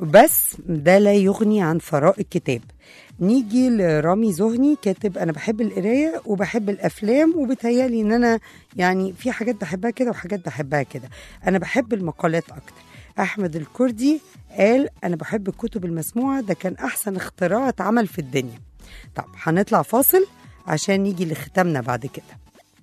Speaker 2: بس ده لا يغني عن ثراء الكتاب. نيجي لرامي زهني كاتب انا بحب القرايه وبحب الافلام، وبتهيالي ان انا يعني في حاجات بحبها كده وحاجات بحبها كده، انا بحب المقالات اكتر. احمد الكردي قال انا بحب الكتب المسموعه، ده كان احسن اختراع اتعمل في الدنيا. طب هنطلع فاصل عشان نيجي لختامنا بعد كده.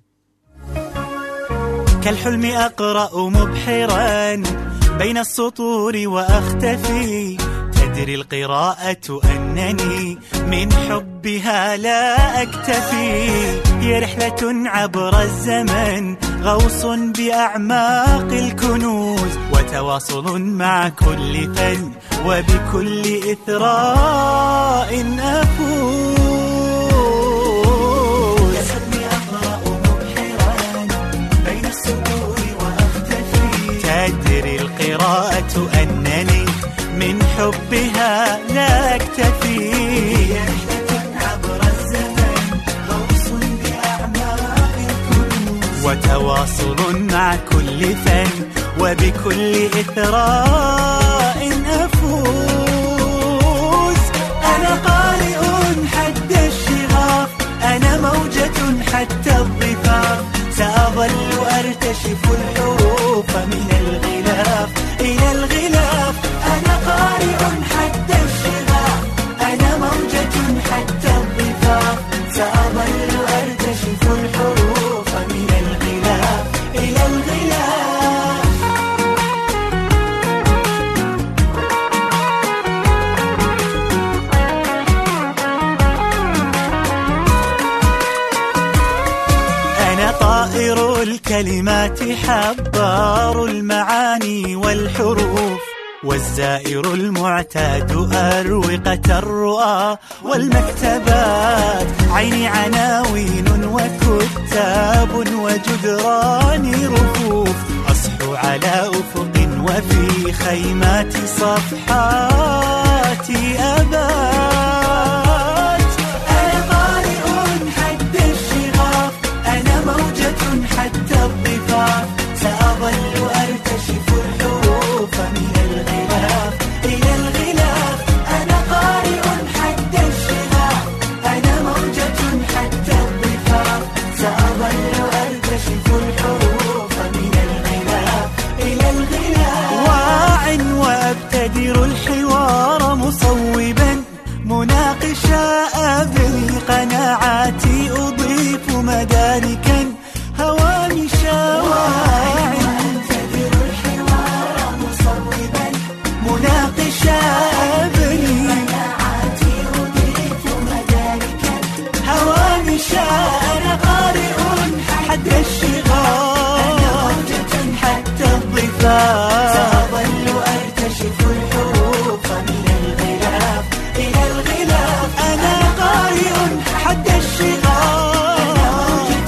Speaker 8: كالحلم اقرا مبحرا بين السطور واختفي، تدري القراءة أنني من حبها لا أكتفي، هي رحلة عبر الزمن غوص بأعماق الكنوز، وتواصل مع كل فن وبكل إثراء أفوز. كالحلم أقرأ مبحرا بين السطور وأختفي، تدري القراءة أنني من حبها لا أكتفي، رحلة عبر الزمن غوص بأعماق الكنوز، وتواصل مع كل فن وبكل إثراء أفوز. أنا قارئ حد الشغاف، أنا موجة حتى الضفاف، سأظل أرتشف الحروف من الغلاف إلى الغلاف. أنا قارئ حتى الشغاف، أنا موجة حتى الضفاف، سأظل أرتشف الحروف من الغلاف إلى الغلاف. أنا طائر الكلمات حبار المعاني والحروف، والزائر المعتاد أروقة الرؤى والمكتبات، عيني عناوين وكتاب وجدران رفوف، أصحو على أفق وفي خيمات صفحاتي أبات. أنا قارئ حد الشغاف، أنا موجة حتى الضفاف، سأظل أرتشف الحروف من الغلاف إلى الغلاف. أنا قارئ حد الشغاف، أنا أبني قناعاتي أضيف مداركا هوامشا واعي أنتظر الحوار مصوبا مناقشا أبني قناعاتي أضيف مداركا هوامشا أنا قارئ حد الشغال حتى الضفاف سأظل أكتشف الحروف من الغلاف إلى الغلاف أنا قارئ حد الشغال.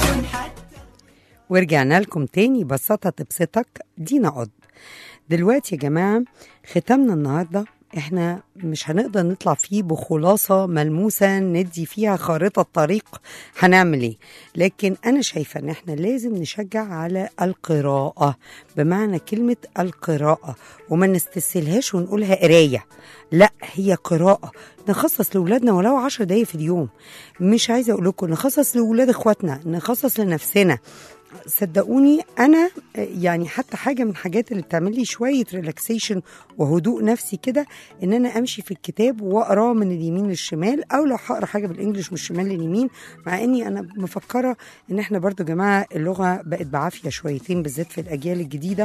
Speaker 2: ورجعنا لكم تاني بساطة تبسطك دينا قض. دلوقتي يا جماعة ختامنا النهاردة احنا مش هنقدر نطلع فيه بخلاصة ملموسة ندي فيها خارطة طريق هنعمل ايه، لكن انا شايفة ان احنا لازم نشجع على القراءة بمعنى كلمة القراءة، وما نستسهلهاش ونقولها قراية، لا هي قراءة. نخصص لأولادنا ولو عشر دقايق في اليوم، مش عايزة اقول لكم نخصص لأولاد اخواتنا، نخصص لنفسنا. صدقوني انا يعني حتى حاجه من الحاجات اللي بتعمل لي شويه ريلاكسيشن وهدوء نفسي كده ان انا امشي في الكتاب واقراه من اليمين للشمال، او لو هقرا حاجه بالانجلش من الشمال لليمين، مع اني انا مفكره ان احنا برضو يا جماعه اللغه بقت بعافيه شويتين بالذات في الاجيال الجديده،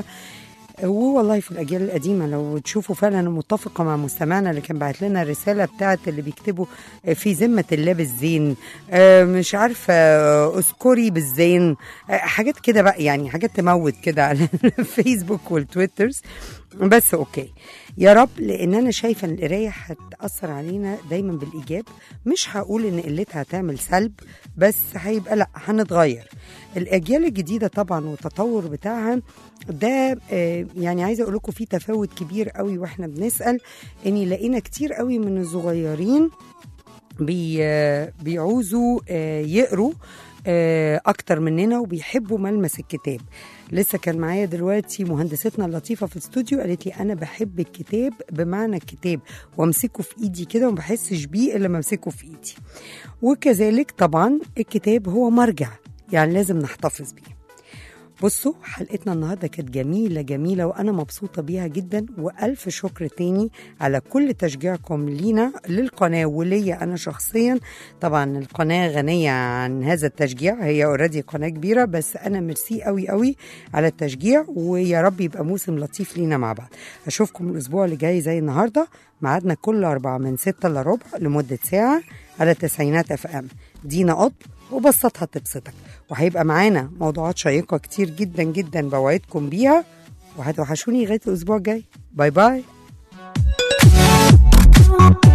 Speaker 2: والله في الأجيال القديمة. لو تشوفوا فعلا متفقة مع مستمعنا اللي كان بعت لنا الرسالة بتاعت اللي بيكتبوا في ذمة الله بالزين، مش عارفة أذكري بالزين، حاجات كده بقى، يعني حاجات تموت كده على الفيسبوك والتويترز. بس أوكي يا رب، لأن أنا شايفة أن القراية هتأثر علينا دايما بالإيجاب. مش هقول أن قلتها هتعمل سلب، بس هيبقى لأ هنتغير. الأجيال الجديدة طبعا والتطور بتاعها ده يعني عايزة أقول لكم في تفاوت كبير قوي، وإحنا بنسأل أني لقينا كتير قوي من الصغيرين بي بيعوزوا يقروا أكتر مننا وبيحبوا ملمس الكتاب. لسه كان معايا دلوقتي مهندستنا اللطيفة في الاستوديو قالت لي أنا بحب الكتاب بمعنى الكتاب وامسكه في إيدي كده وما بحسش بيه إلا ما امسكه في إيدي. وكذلك طبعا الكتاب هو مرجع، يعني لازم نحتفظ بيه. بصوا حلقتنا النهاردة كانت جميلة جميلة وأنا مبسوطة بيها جدا، وألف شكر تاني على كل تشجيعكم لينا للقناة وليا أنا شخصيا. طبعا القناة غنية عن هذا التشجيع، هي اوريدي قناة كبيرة، بس أنا ميرسي قوي قوي على التشجيع، ويا رب يبقى موسم لطيف لينا مع بعض. أشوفكم الأسبوع اللي جاي زي النهاردة، ميعادنا كل أربعة من ستة إلا ربع لمدة ساعة على تسعينات اف ام. دينا قض وبسطها تبسطك، وهيبقى معانا موضوعات شيقة كتير جدا جدا بوعدكم بيها، وهتوحشوني لغاية الأسبوع الجاي. باي باي.